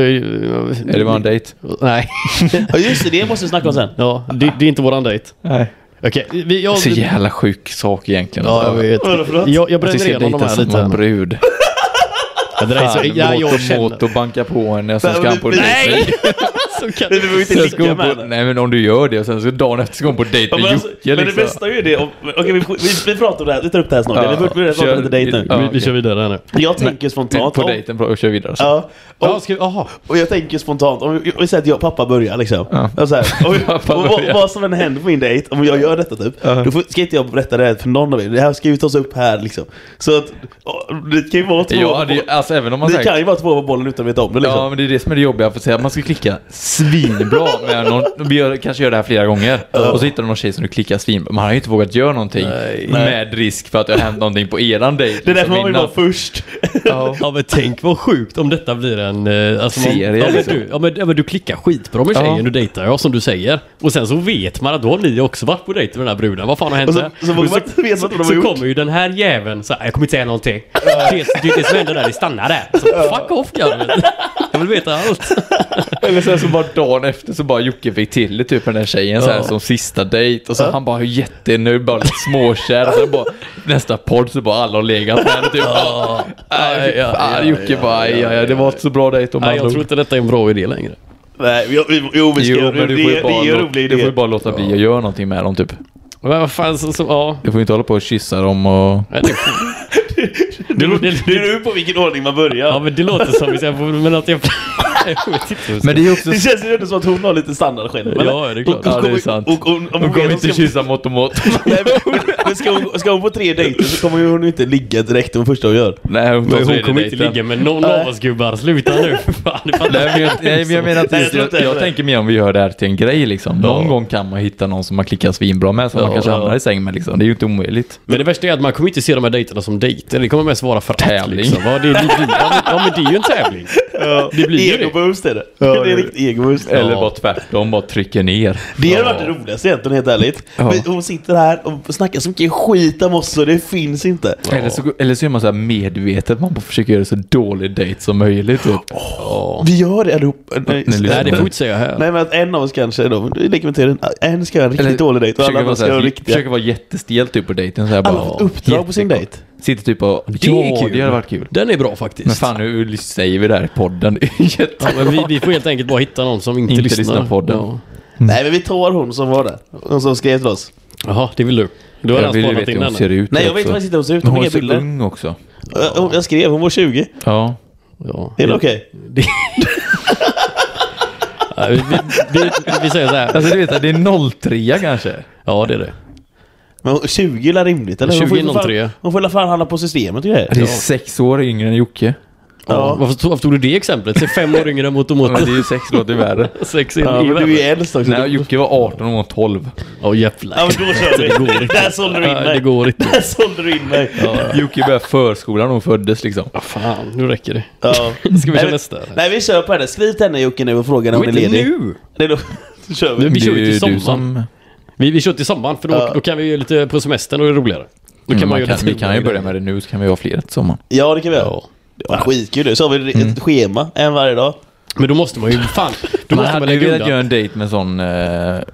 Eh, Är det bara en dejt? Nej. Ja just det, det måste vi snacka om sen. Ja, det, det är inte våran dejt. Nej. Okej, vi, jag, Så jävla sjuk sak egentligen. ja, jag vet. Vad är det för något? Jag, jag Att vi bränner ska igenom de dejta här samma lite. brud. Ja, det där är så, Fan, ja, låt jag och känner... mått och banka på henne och sen Nej, ska han på men- dejt. Nej! Så kan... Vi behöver inte Sen ska ligga hon med på, henne. nej men om du gör det och sen så dagen efter ska hon på dejt Ja, med men, alltså, Jocke men det liksom. bästa är ju det om, okej, vi, vi, vi pratar om det här, vi tar upp det här snart. Ja, vi börjar börja prata kör- lite dejt nu. ja. vi, vi okej. kör vidare här nu. Jag tänker spontant På om, dejten och kör vidare. Så. ja, Ja, och, ska vi... Aha. och jag tänker spontant, om vi, vi säger att jag och pappa börjar liksom. Ja. Och så här, och, Pappa och, vad, börjar. vad som än händer på min dejt, om jag gör detta typ, Ja. då får, ska inte jag berätta det för någon av er. Det här ska ju tas upp här liksom. Så att, och, det kan ju vara två, Ja, det, alltså även om man det säger... kan ju vara två på bollen utan att veta om det liksom. Ja, men det är det som är det jobbiga för att säga att man ska klicka svinbra med någon, vi gör, kanske gör det här flera gånger och så hittar du någon tjej som du klickar svinbra. Man har ju inte vågat göra någonting Nej. med risk för att det har hänt någonting på eran dejt. Det är därför liksom, man vill vara innan. först. Ja. Ja, men tänk vad sjukt om detta blir en... Eh, alltså man- Serie, ja, men liksom. du, ja, men, ja, men du klickar skitbra med Ja. tjejen du dejtar, ja, som du säger. Och sen så vet man att då har ni också varit på dejt med den här bruden. Vad fan har hänt Och så, där? så, vågar Och man inte veta vad de har så gjort. kommer ju den här jäveln så här, jag kommer inte säga någonting. Det, det, det som händer där, det stannar där. Så fuck off, Garvin. Jag vill veta allt. Eller sen så bara dagen efter så bara Jocke fick till det typ med den tjejen så här, Ja. som sista dejt och så Ja. han bara jättenöjd, bara lite småkär och så bara nästa podd så bara alla har legat med det typ. Ja. Nej, Ja, fan, ja, Jocke ja, bara, ja, ja, ja, det var inte så bra dejt om Nej, andra jag ord. tror inte detta är en bra idé längre. Nej, jo, jo, jo, vi ska, Jo, det, men du det, får ju det bara, är ju låta, rolig du får ju idé. bara låta bli att göra någonting med dem typ. Men vad fan, så, så, ja. Du får ju inte hålla på och kyssa dem och... Nej, det, Det det, det det, beror på vilken ordning man börjar. ja, men det låter som vi säger, men att jag... jag vet inte hur jag ska- Men det är också... Det känns ju ändå som att hon har lite standard själv. eller? Ja, det är klart. Och- och Ja, det är kommer- sant. Och, och, om De hon kommer vet inte att ska- kyssa mått och mått. Nej, men, men ska, hon, ska hon på tre dejter så kommer hon inte ligga direkt det första hon gör. Nej, hon, tar Men hon tredje kommer inte dejten. ligga med någon av oss gubbar. Sluta nu. Fan, det fattar Nej, men jag, nej, men jag menar att Nej, jag just, tror jag, inte jag, heller det. tänker mer om vi gör det här till en grej liksom. Någon Ja. gång kan man hitta någon som man klickar svinbra med som Ja, man kanske ja. hamnar i säng med liksom. Det är ju inte omöjligt. Men det värsta är att man kommer inte se de här dejterna som dejter. Det kommer mest vara för att, Tävling. liksom. Va? Det, det, det, ja, men, ja, men det är ju en tävling. Ja, Det blir ju det. Ego-boost är det. Ja, det är det- riktigt ego-boost. Eller Ja. bara tvärtom, bara trycker ner. Det har Ja. varit det roligaste egentligen, helt ärligt. Ja. Men hon sitter här och snackar så mycket skit om oss så det finns inte. Eller, så, eller så är man så här medvetet, man bara försöker göra det så dålig dejt som möjligt. Typ. Ja. Vi gör det allihop. Nej, Ni Nej, lyssnar. det får vi inte säga här. nej men att en av oss kanske då, det lägger mig till den. En ska göra en riktigt Eller dålig dejt och alla försöker andra vara, ska så göra här, riktiga. försöker vara jättestel typ på dejten. Så här, Alla bara, har fått uppdrag på sin jättekul. dejt. Sitter typ och, Det är kul. det hade varit kul. Den är bra faktiskt. Men fan, nu säger vi det här i podden. Det är Ja, jätte... men vi, vi får helt enkelt bara hitta någon som inte, Inte lyssnar. lyssnar på podden. Ja. Nej men vi tar hon som var där. Hon som skrev till oss. Jaha, det vill du. Du har Jag redan vill ju spanat veta in hur hon ser henne. ut. Nej jag vet också. faktiskt inte hur hon ser ut. Men Hon hon har är så inga bilder. ung också. Jag, jag skrev, hon var tjugo. Ja. Ja. Är det okej? Det... Ja, vi, vi, vi, vi säger så här. Alltså du vet, det är noll tre kanske. Ja, det är det. Men hon- tjugo är väl rimligt eller? tjugo Hon får ju noll för tre. fan- Hon får väl fan handla på systemet och grejer. Det är Ja. sex år yngre än Jocke. Ja. Ja. Varför, tog, varför tog du det exemplet? Se fem år yngre mot och Men mot. det är ju sex låter värre. Sex är Ja, ju men du är ju värre. äldst också. Nej, Jocke var arton och hon var tolv. Ja, jävlar. Ja men då kör vi. Det går inte. Där sålde du in Nej, mig. det går inte. Där sålde du in mig. Ja, Jocke började förskolan när hon föddes liksom. ja, fan, nu räcker det. Ja. Ska vi Nej, köra men- nästa? Nej vi kör på henne. Skriv till henne Jocke nu och fråga när hon är Inte ledig. nu! Det är då, så kör vi. Nu- Vi Det kör är ju ju till du sommaren. som... Vi, vi kör till sommaren, för då, Ja. då kan vi ju lite på semestern och det är roligare. Då kan Mm, man man ju kan, vi kan ju börja med det nu så kan vi ha fler till sommaren. Ja det kan vi göra. Ja. Det var skitkul nu. Så har vi ett Mm. schema en varje dag. Men då måste man ju, fan, då Man måste man hade ju lägga velat göra undan. en dejt med sån... Eh,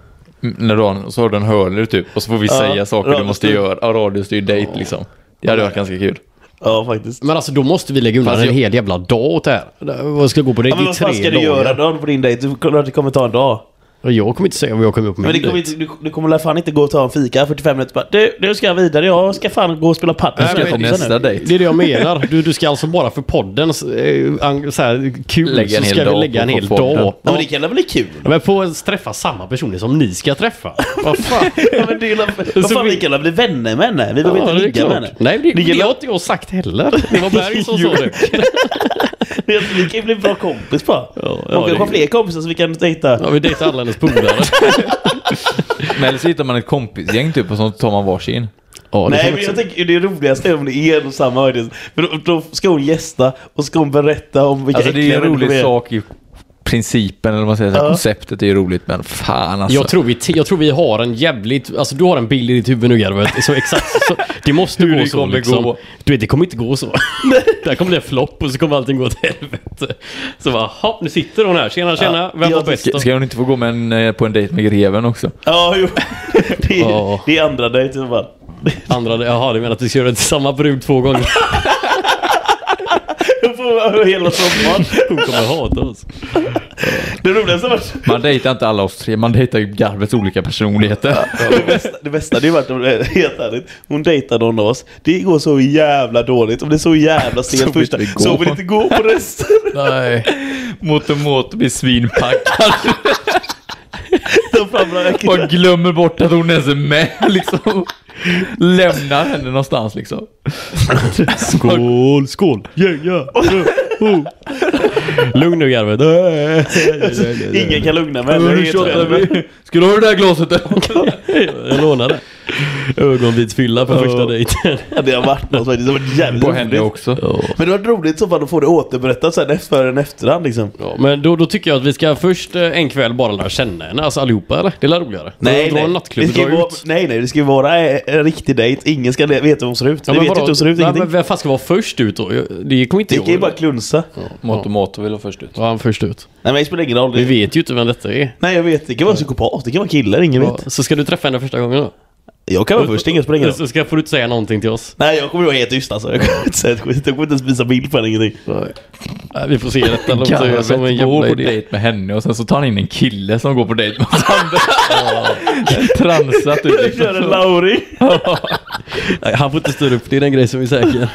när du, så har du en hörlur typ. Och så får vi Ja, säga saker du måste radiostyrd. göra. Ja, radiostyrd date liksom. Det hade varit ganska kul. Ja, faktiskt. Men alltså då måste vi lägga undan Fast en jag- hel jävla dag åt det här. Vad ska jag gå på det? Ja, men Det är vad fan tre ska du dagar. göra då på din dejt? Du kommer, det kommer ta en dag. Och jag kommer inte säga vad jag kommer upp med. Men det kommer dejt. inte, du, du kommer väl fan inte gå och ta en fika fyrtiofem minuter bara, du, nu ska jag vidare, jag ska fan gå och spela padel. Nej, Ska men jag kompisar nästa nu? dejt. Det är det jag menar. Du, du ska alltså bara för poddens eh, ang- så här, kul Lägga en så hel ska vi dag lägga en på hel podden. dag. Ja, men det kan väl bli kul? Ja, men på att träffa samma personer som ni ska träffa. Vad fan? Ja, men det är, vad Så fan, vi- vi kan väl bli vänner med henne? Vi behöver Ja, inte det är ligga klart. med henne. Nej, det, Ni det kan- har inte jag sagt heller. Det var Berg som sa det. Det är- Vi kan ju bli bra kompis på. Ja, Och ja, kanske det- fler kompisar så vi kan dejta. Ja, vi dejtar alla hennes polare. Men eller så hittar man ett kompisgäng typ och så tar man varsin. Ja, det Nej, kan men också- jag tänker det är roligast är om det är en och samma faktiskt. För då, då ska hon gästa och ska hon berätta om vilka Alltså det är ju en äckliga rolig människor sak i principen, eller vad man säger. Så här, Ja. konceptet är ju roligt, men fan alltså. Jag tror, vi, jag tror vi har en jävligt... Alltså du har en bild i ditt huvud nu, Garvet. Så exakt så, det måste Hur gå det så kommer liksom. gå. Du vet, det kommer inte gå så. Där kommer det en flopp och så kommer allting gå åt helvete. Så bara, hopp, nu sitter hon här. Tjena, tjena. Ja, Vem jag var bäst då? Ska, ska hon inte få gå med en, eh, på en dejt med greven också? Ja, jo. Det är, Ja. det är andra dejt i alla fall. Andra, jaha, du menar att vi ska göra det till samma brud två gånger? Jag får hela sommaren. Hon kommer hata oss. Det roligaste var Man dejtar inte alla oss tre, man dejtar ju Garvets olika personligheter. det bästa, det bästa det har varit, om det är helt ärligt, hon dejtar någon av oss. Det går så jävla dåligt. Om det är så jävla Så stelt vill första, det gå. så vill inte gå på resten. Nej. Motor Motor blir svinpackad De framför äckliga. och glömmer bort att hon ens är med liksom. Lämnar henne någonstans liksom. Skål, skål. Yeah, yeah. Oh. Lugn nu, Garvet. Ingen kan lugna mig. Jag är Nu helt tjatar rädd. vi. Ska du ha det där glaset eller? Jag lånar det. Ögonvitsfylla på första dejten. Ja, det har varit något faktiskt. Det var jävligt På henne roligt. också. Men det var roligt så fall att få det återberättat sen efter en efterhand liksom. Ja, men då, då tycker jag att vi ska först eh, en kväll bara lära känna henne. Alltså allihopa, eller? Det är roligare. Nej, dra nej. en nattklubb Det och ska dra ju vara, ut. nej, nej, det ska ju vara en, en riktig dejt. Ingen ska veta hur hon ser ut. Ja, Vi men vet ju inte vadå? hur hon ser ut, Nej, ingenting. men vem fan ska vara först ut då? Det kommer inte Det jag. kan ju bara klunsa. Motor Motor vill ha först ut. Ja, han först ut. Nej, men det spelar ingen roll. Vi vet ju inte vem detta är. Nej, jag vet. Det kan vara en psykopat. Det kan vara killar, ingen Ja, vet. så ska du träffa henne första gången då? Jag kan vara först, ingen spelar ingen roll. Så ska får du inte säga någonting till oss. Nej, jag kommer vara helt tyst alltså. Jag kommer inte säga ett skit. Jag kommer inte ens visa bild på henne, ingenting. Nej, vi får se detta. Låter Garvet som en går jävla på idé. dejt med henne och sen så tar han in en kille som går på dejt med oss andra. Transat ut Jag kör en liksom. Lauri. Nej, han får inte styra upp. Det är den grej som är säker.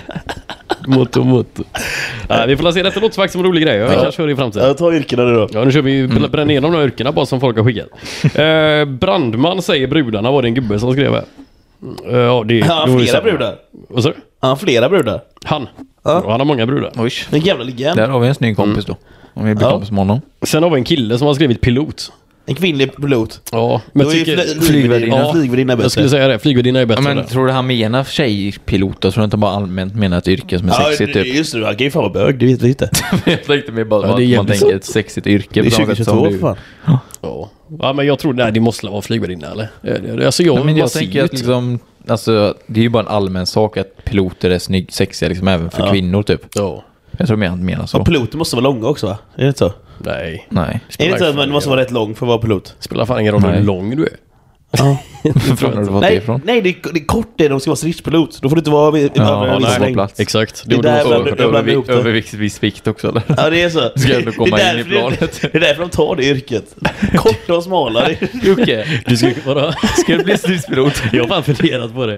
Moto, moto. Nej, vi får la se. Detta låter faktiskt som en rolig grej. Jag kanske hör det i framtiden. Jag tar yrkena nu då. Ja, nu kör vi bränner igenom de här yrkena bara som folk har skickat. Eh, brandman säger brudarna, var det en gubbe som skrev här? Eh, ja, det Han då är har det flera samma. brudar. Vad sa du? Han har flera brudar. Han. Ja. Och han har många brudar. Oj, En jävla legend. där har vi en snygg kompis då. Om vi blir Ja. kompis med honom. Sen har vi en kille som har skrivit pilot. En kvinnlig pilot. Ja, men Då är tycker... fly- flygvärdinna. Ja, flygvärdinna är Jag skulle bättre. säga det. Flygvärdinna är bättre. Ja, men där. tror du han menar tjejpilot? Jag tror inte bara allmänt menar ett yrke som är Ja, sexigt det- typ. just det. Han kan ju fan vara bög. Det vet vi inte. Jag tänkte mer bara Ja, det är att man jävligt tänker ett sexigt yrke. Det är på samma sätt som tjugo du- tjugotvå för fan. Ja. Ja, men jag tror nej, det måste vara flygvärdinna eller? Ja, det- det- Alltså jag, Ja, men bara jag ser tänker att ut. liksom, alltså, det är ju bara en allmän sak att piloter är snygg, sexiga liksom även för Ja. kvinnor typ. Ja. Jag tror mer han menar så. Och piloter måste vara långa också va? Är det inte så? Nej. Nej. Är det inte så att man måste vara rätt lång för att vara pilot? Spelar fan ingen roll hur Nej. lång du är. Ja. Från har du fått det Nej, ifrån? nej det, är, det är kort det. De ska vara stridspilot. Då får du inte vara vid, Ja, över en nej, viss på längd. plats. Exakt. Det är Det där var bland- så. jag blandar ihop det. Överviktsvis vikt också eller? Ja, det är så. Ska ändå komma Det är in i därför- planet. Det är därför de tar det yrket. Korta och smala. Det- Jocke, Du ska vadå? ska du bli stridspilot? Jag har fan funderat på det.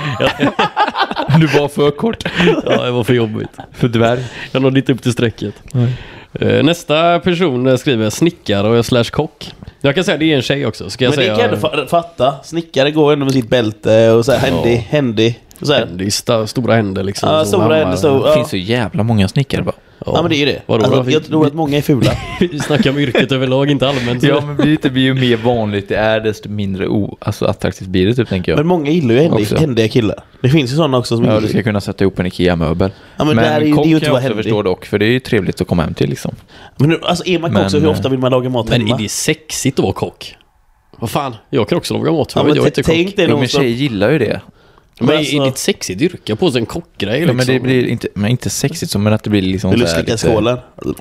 Du var för kort. Ja, det var för jobbigt. För dvärg. Jag nådde inte upp till strecket. Eh, Nästa person eh, skriver snickare och slash kock. Jag kan säga att det är en tjej också. Ska jag Men det säga, kan jag ändå fa- fatta. Snickare går ändå med sitt bälte och så här händig, Ja. händig. Och så här. det är sta, stora händer liksom. Ja, Så stora mamma- händer, stor. Det Ja. finns så jävla många snickare bara. Ja, men det är ju det. Vadå, Alltså, då? jag tror att många är fula. Vi snackar om yrket överlag, inte allmänt. Ja, men blir det blir ju mer vanligt det är, desto mindre o, alltså attraktivt blir det typ, tänker jag. Men många gillar ju händig, Också. händiga killar. Det finns ju sådana också som Ja, gillar du ska kunna sätta ihop en Ikea-möbel. Ja, men där är ju- kock det är ju inte kan vara jag också händig. förstå dock, för det är ju trevligt att komma hem till liksom. Men nu, alltså är man kock Men, så hur eh, ofta vill man laga mat Men hemma? är det sexigt att vara kock? Vad fan, jag kan också laga mat. Ja, men men jag är t- inte kock. tänk dig Jo, någon men som... tjejer gillar ju det. Men, men alltså, är det ett sexigt yrke på sig en kockgrej liksom? Ja, men det blir inte, men inte sexigt som, men att det blir liksom vill du slicka skålen?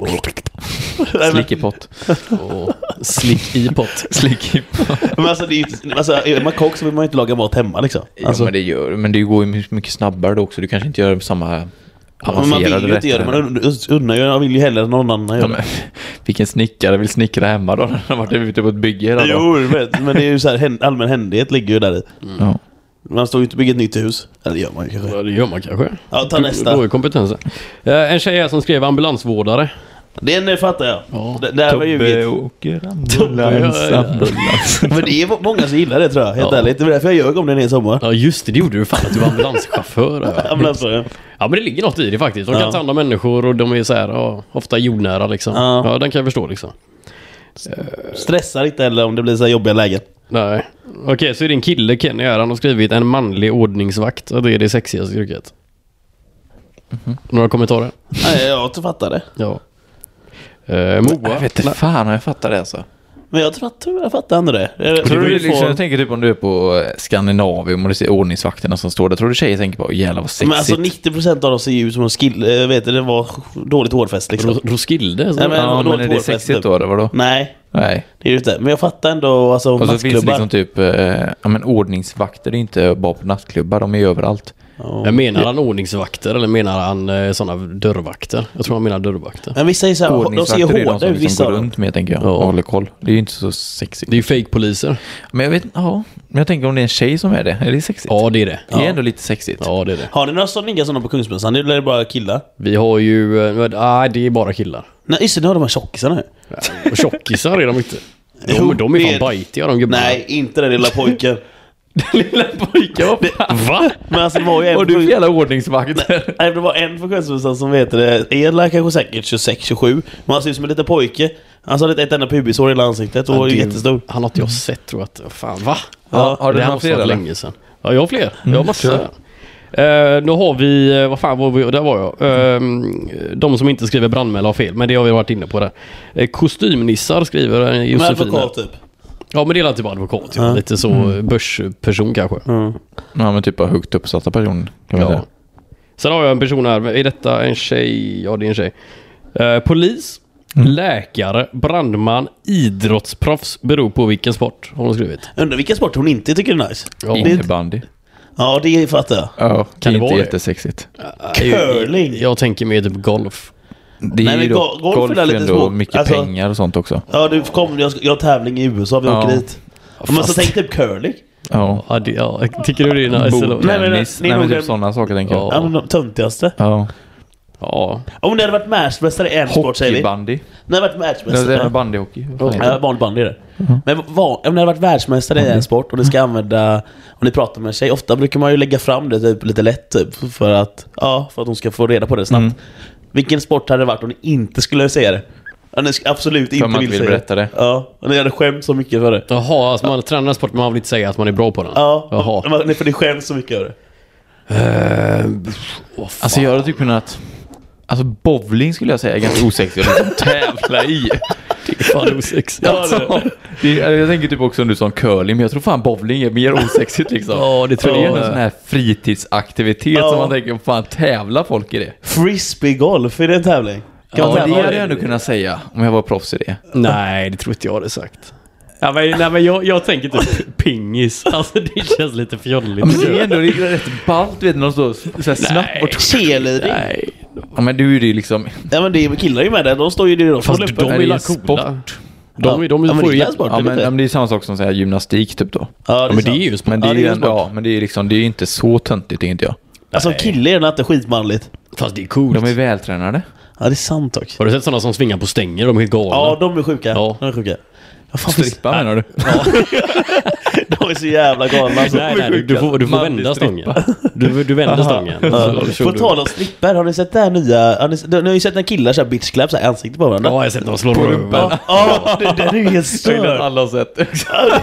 Slick i pott. Oh, slick i pott. Slick i pott. Men alltså, det är ju, alltså, är man kock så vill man ju inte laga mat hemma liksom. Alltså. Ja, men det gör, men det går ju mycket snabbare då också. Du kanske inte gör samma ja, man vill ju inte göra det, man undrar ju, jag vill ju hellre någon annan göra. Ja, men, vilken snickare vill snickra hemma då? När man varit ute på ett bygge då? Jo, vet, men det är ju så här, allmän händighet ligger ju där i. Mm. Ja. Man står ju inte och bygger ett nytt hus. Eller det gör man ju kanske. Ja, det gör man kanske. Ja, ta nästa. Då är kompetensen. Uh, en tjej här som skrev ambulansvårdare. Det fattar jag. Ja. Det, det här var ju åker ambulans, ambulans. Men det är många som gillar det tror jag. Helt ja. ärligt. Det är därför jag gör om den i sommar. Ja just det, det gjorde du fan att du var ambulanschaufför. Ambulansförare. Ja men det ligger något i det faktiskt. De kan ja. ta hand om människor och de är så här, ja, ofta jordnära liksom. Ja. ja, den kan jag förstå liksom. Stressar inte heller om det blir så här jobbiga lägen. Nej. Okej, okay, så är det en kille Kenny här. Han har skrivit en manlig ordningsvakt. Och det är det sexigaste yrket. Mm-hmm. Några kommentarer? Nej, jag fattar det. Ja. Uh, Moa. Jag vet inte fan om jag fattar det alltså. Men jag tror, tror jag fattar ändå det. Jag, tror du liksom, få... jag tänker typ om du är på Skandinavium och du ser ordningsvakterna som står där. Tror du tjejer tänker på, jävlar vad sexigt. Men alltså nittio procent av dem ser ju ut som en skill. Vet du, det var dåligt hårfäst liksom. Roskilde? Nej, men, ja, men är det sexigt då, eller vadå? Nej. Nej. Det är ju inte. Men jag fattar ändå alltså, och så finns det liksom typ eh, ja, men ordningsvakter är inte bara på nattklubbar, de är överallt. Oh. Jag menar han ordningsvakter eller menar han eh, sådana dörrvakter? Jag tror han menar dörrvakter. Men vissa är så här, de ser ju hårda ut. Liksom vissa går runt med, tänker jag. Ja. Och håller koll. Det är ju inte så sexigt. Det är ju fake-poliser. Men jag vet, ja. Men jag tänker om det är en tjej som är det. Är det sexigt? Ja, det är det. Det är ja. ändå lite sexigt. Ja, det är det. Har ni några sådana sådana på Kungsmässan? Det är det bara killar? Vi har ju, nej ah, det är bara killar. Nej, just det, nu har de här tjockisarna nu. Ja, tjockisar är de inte. De, jo, de är fan är... bajtiga, de gubbarna. Nej, inte den lilla pojken. Den lilla pojken, vad va? Men alltså det var ju en... Och du är jävla ordningsvakter. Nej, det var en på Kungsmässan som vet det. Edla kanske säkert tjugosex tjugosju. Men han ser ut som en liten pojke. Han hade ett enda pubisår i hela ansiktet och var jättestor. Han har inte jag sett, tror jag. Att, fan, va? Ja, har du några fler länge sedan. Ja, jag har fler. Jag har massor. Mm, Uh, då har vi, vad fan var vi, där var jag uh, de som inte skriver brandmäl har fel, men det har vi varit inne på det. uh, Kostymnissar skriver uh, Josefin. Advokat typ. Ja, men det är alltid bara advokat, ja. Ja. Lite så mm. börsperson kanske. Mm. Ja, men typ bara högt uppsatta person kan ja. säga. Sen har jag en person här, är detta en tjej? Ja, det är en tjej. uh, Polis, mm. läkare, brandman, idrottsproffs, beror på vilken sport har hon skrivit. Undrar vilken sport hon inte tycker är nice. Ja. Innebandy. Ja, det fattar jag. Ja, kan det inte vara jättesexigt. Curling. Jag, jag tänker mer typ golf. Det är Nej, ju då, golf, golf är lite ändå små. mycket alltså, pengar och sånt också. Ja, du kom, jag, jag har tävling i U S A, vi ja. åker dit. Fast... Men så tänk typ curling. Ja. Ja, det, ja, tycker du det är nice? Eller? Nej, men, nej, nej, men typ sådana saker tänker jag. Ja, men de töntigaste. Ja. Ja. Om det hade varit matchmästare i en sport, säger vi. Hockeybandy. När det hade varit matchmästare. Det är bandyhockey. Ja, vanlig bandy är det. Mm. Men vad, om det hade varit världsmästare i en sport och ni ska använda, om ni pratar med en tjej, ofta brukar man ju lägga fram det typ, lite lätt typ, för att, ja, för att hon ska få reda på det snabbt. Mm. Vilken sport hade det varit om ni inte skulle säga det? Ja, ni absolut inte vill, vill vill säga berätta det. Ja, och ni hade skämt så mycket för det. Jaha, alltså man tränar en sport men man vill inte säga att man är bra på den. Ja, jaha. Ni får ni skämt så mycket för det. Uh, oh, alltså jag hade typ kunnat... Alltså bowling skulle jag säga är ganska osexigt att liksom tävla i. Det är fan osexigt. Alltså, det är, jag tänker typ också nu som curling, men jag tror fan bowling är mer osexigt liksom. Ja, det tror jag. jag. Det är en sån här fritidsaktivitet ja. Som man tänker, fan tävla folk i det. Frisbeegolf, är det en tävling? Kan ja, det hade jag ändå kunnat säga om jag var proffs i det. Nej, det tror inte jag hade sagt. Ja, men, nej, men jag, jag tänker typ pingis. Alltså det känns lite fjolligt. Men det är ändå det är rätt ballt, vet du, någon så, så här snabbt bort. Cheerleading. Nej. Ja, men du är ju liksom... Ja, men det är killar ju med det. De står ju där och fast de är ju sport. De, de, de, ja, de får ju sport. Ja, men, men det är samma sak som säga gymnastik typ då. Ja, det är, ja, men det är ju sport. Men det är ja, ju det är ändå, ja, men det är liksom det är inte så töntigt, inte jag. Alltså kille är det inte skitmanligt. Fast det är coolt. De är vältränade. Ja, det är sant också. Har du sett sådana som svingar på stänger? De är helt galna. Ja, de är sjuka. Ja. De är sjuka. Strippa menar du? Ja. De är så jävla galna alltså. Nej, nej, du, du får, du får vända stången. Du, du vänder stången. Ja. På tal om stripper, har ni sett det här nya? Har ni, ni har ju sett en killar så här bitch clap så här ansiktet på varandra. Ja, jag har sett dem slå rumpan. Ja, det, det är ju helt stört. Alla har sett. Det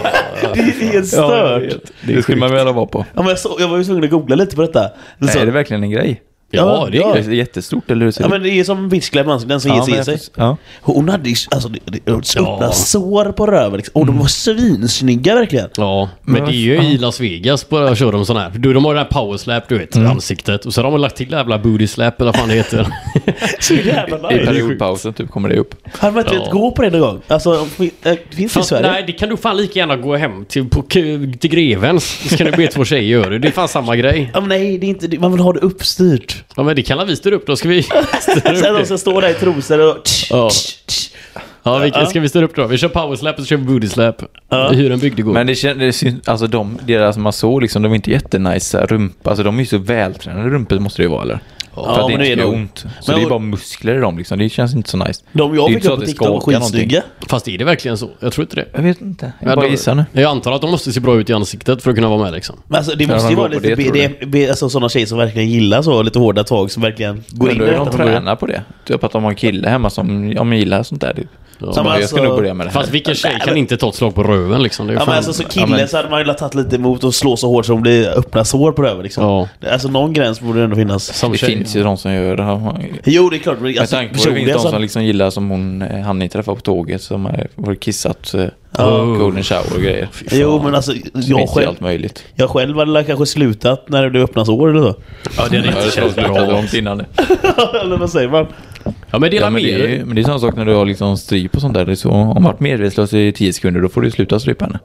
är helt stört. Ja, det skulle man väl vara på. Ja, men jag, så, jag var ju tvungen att googla lite på detta. Nej, så, är det verkligen en grej? Ja, det är ja. Det är jättestort, eller hur? Ja, men det är som visklem, den som Ja, ger men sig. jag- ja. Hon hade ju alltså, det, det, det, öppna Ja. sår på röven liksom. Och de var svinsnygga verkligen. Ja, men det är ju i Las Vegas på att köra de sån här. Du, de har ju den här power slap, du vet, i ansiktet. Och så har de lagt till jävla booty slap, eller vad fan det heter. Så jävla I nice. periodpausen typ kommer det upp. Hade man inte Ja. velat gå på det någon gång? Alltså, finns det i Fast, Sverige? nej, det kan du fan lika gärna gå hem till, på, till Grevens. Så kan du be två tjejer göra det. Det är fan samma grej. Ja, men nej, det är inte, man vill ha det uppstyrt. Ja, men det kan vi styra upp. Då ska vi styra Sen upp de det. ska stå där i trosor och... Ja. Ja, vi, ska vi styra upp då? Vi kör power slap och så kör vi booty slap. Ja. Hur en bygdegård. Men det känns, alltså de, deras man såg liksom, de är inte jättenice rumpa. Alltså de är ju så vältränade rumpor måste det ju vara, eller? Ja, För att det men det inte är gör nog- ont. Så Men det är och- bara muskler i dem liksom. Det känns inte så nice. De Det är jag inte fick så upp att på det TikTok var skakar skitsnygga. Fast är det verkligen så? Jag tror inte det. Jag vet inte. Jag Ja, bara de- gissar nu. Jag antar att de måste se bra ut i ansiktet för att kunna vara med liksom. Men alltså, det Ja, måste de ju går vara på lite... det, tror Det, det, alltså, sådana tjejer som verkligen gillar så lite hårda tag som verkligen går in Undrar i hur de detta. tränar på det. Typ att de har en kille hemma som ja, men gillar sånt där. Typ. Ja. Så bara, jag ska alltså- nog börja med det här. Fast vilken tjej Nej, kan men- inte ta ett slag på röven liksom? Det är Ja, fan... men alltså så killen Ja, men- så hade man ju tagit lite emot och slå så hårt som det blir öppna sår på röven liksom. Ja. Alltså någon gräns borde det ändå finnas. Som det tjej. finns ju de som gör det. Jo, det är klart. Men Med alltså, tanke på det finns personligen de så... som liksom gillar som hon eh, han ni träffade på tåget som har varit kissat eh, Ja. golden shower och grejer. Jo, men alltså Det jag finns ju själv, allt möjligt. jag själv hade kanske slutat när det blev öppna sår eller så. Ja, det är Ja, inte det känns känns bra. långt innan det. Eller vad säger man? Ja, men dela Ja, men, det är, med ju- men det är samma sak när du har liksom stryp och sånt där. Det är så, om man varit medvetslös i tio sekunder då får du sluta strypa henne.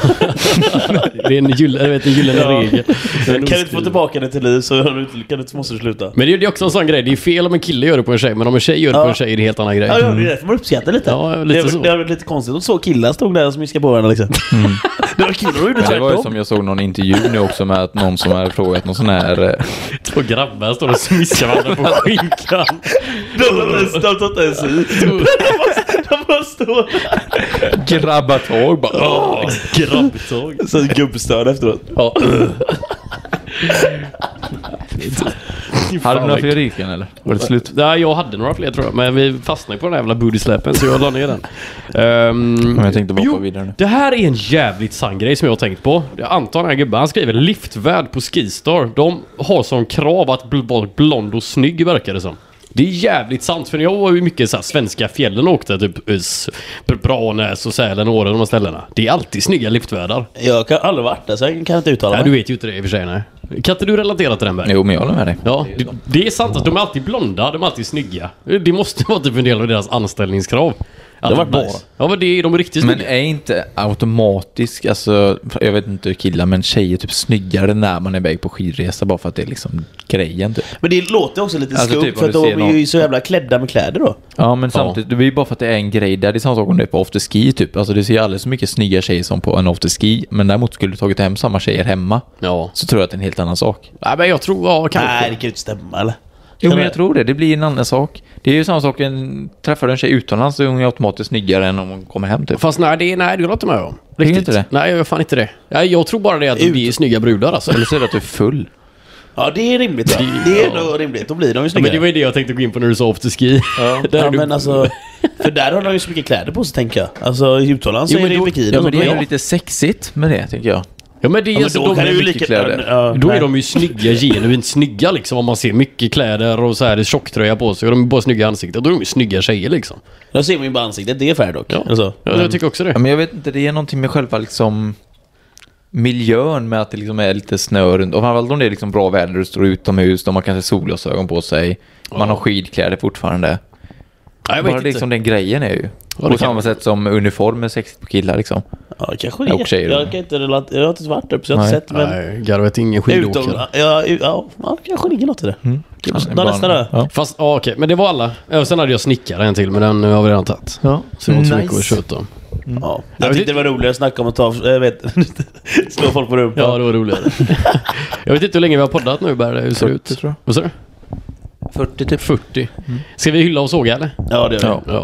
Det är en gyllene, jag vet, en gyllene Ja. regel. Kan du inte få tillbaka det till liv så kan du, kan du, måste du sluta. Men det är ju också en sån grej. Det är fel om en kille gör det på en tjej, men om en tjej gör det Ja. på en tjej är det en helt annan grej. Ja, ja, det är därför man uppskattar lite. Ja, lite det, så. det har varit lite konstigt. Och så killar stod där och smiskade på varandra liksom. Det var kul, de gjorde Men det var ju tvärtom. som jag såg någon intervju nu också med att någon som har frågat någon sån här eh, Två grabbar står och smiskar varandra på skinkan. De tar inte- de tar inte ens ut. De bara står grabbatag bara. Åh, grabbtåg. så gubbstörd efteråt. Ja. Hade du några fler yrken eller? Var det slut? Nej, jag hade några fler tror jag, men vi fastnade på den här jävla booty-släppen så jag la ner den. Ehm, Men jag tänkte bara jo, hoppa vidare nu. det här är en jävligt sann grej som jag har tänkt på. Jag antar den här gubben, han skriver liftvärd på Skistar. De har som krav att bl- vara blond och snygg verkar det som. Det är jävligt sant, för jag var ju mycket så här svenska fjällen och åkte typ Ös, Branäs och Sälen och de här ställena. Det är alltid snygga liftvärdar. Jag har aldrig varit där så jag kan inte uttala Nej, mig. du vet ju inte det i och för sig, nej. Kan inte du relatera till den, Berg? Jo, men jag håller med dig. Ja, det, det är sant att de är alltid blonda, de är alltid snygga. Det måste vara typ en del av deras anställningskrav. Att Det var de- nice. Ja, men det är de är riktigt Men snygga. är inte automatiskt, alltså, jag vet inte killar, men tjejer typ snyggare när man är iväg på skidresa bara för att det är liksom grejen typ. Men det låter också lite Alltså, skumt typ, om för att du de ser är någon- ju så jävla klädda med kläder då. Ja, men samtidigt, det är ju bara för att det är en grej där. Det är samma sak om det är på afterski typ. Alltså det ser ju alldeles så mycket snygga tjejer som på en afterski. Men däremot skulle du tagit hem samma tjejer hemma Ja. så tror jag att det är en helt annan sak. Nej, men jag tror, ja, kanske. Nej, det kan ju inte stämma eller? Jo, men jag tror det. Det blir en annan sak. Det är ju samma sak, en, träffar du en tjej utomlands så är hon ju automatiskt snyggare än om hon kommer hem typ. Fast nej, det är, nej, det håller inte med om. Tycker Riktigt. inte det? Nej, jag gör fan inte det. Jag, jag tror bara det att Ut. det är snygga brudar alltså. Eller så är det att du är full. Ja, det är rimligt. Ja. Det är ändå rimligt. Då blir de ju Ja, snyggare. men det var ju det jag tänkte gå in på när du sa afterski. Ja, där Ja, är du... men alltså... För där har de ju så mycket kläder på sig, tänker jag. Alltså, utomlands så Jo, är men det ju då- bikini. Ja, och men så. det är Ja, ju lite sexigt med det, tycker jag. Ja, men det är, men alltså, då de kan är du ju mycket lika... kläder. Ja, Då nej. är de ju snygga, genuint snygga liksom. Om man ser mycket kläder och så här, det är tjocktröja på sig och de är bara snygga i ansiktet. Då är de ju snygga tjejer liksom. Då ser man ju bara ansiktet. Det är färg dock. Ja, Alltså. ja jag tycker också det. Ja, men jag vet inte, det är någonting med själva liksom miljön med att det liksom är lite snö runt. Och framförallt om det är liksom bra väder, du står utomhus, de har kanske solglasögon på sig. Man Ja. har skidkläder fortfarande. Ja, jag vet Bara inte. liksom den grejen är ju. Ja, det på kan samma sätt som uniform är sexigt på killar liksom. Ja, kanske Ja, och det. tjejer. Jag kan inte relatera. Jag har inte varit där så jag har inte Nej. sett. Men Nej, Garvet är ingen utom... skidåkare. Ja, ja, ja, ja, kanske ligger något i det. Mm. Kul. Ja, Då bara- nästa då. Ja. Fast, ja okej, men det var alla. Ja, sen hade jag snickare en till, men den har vi redan tagit. Ja. Så det var inte så Nice. mycket att köta om. Ja. Jag Jag vet tyckte det var roligare att snacka om att ta... Jag vet... slå folk på rumpan. Ja, det var roligare. Jag vet inte hur länge vi har poddat nu, Berg. Hur ser det ut? fyrtio, tror jag. Vad sa du? fyrtio typ. fyrtio. Ska vi hylla och såga, eller? Ja, det gör Ja. vi. Ja.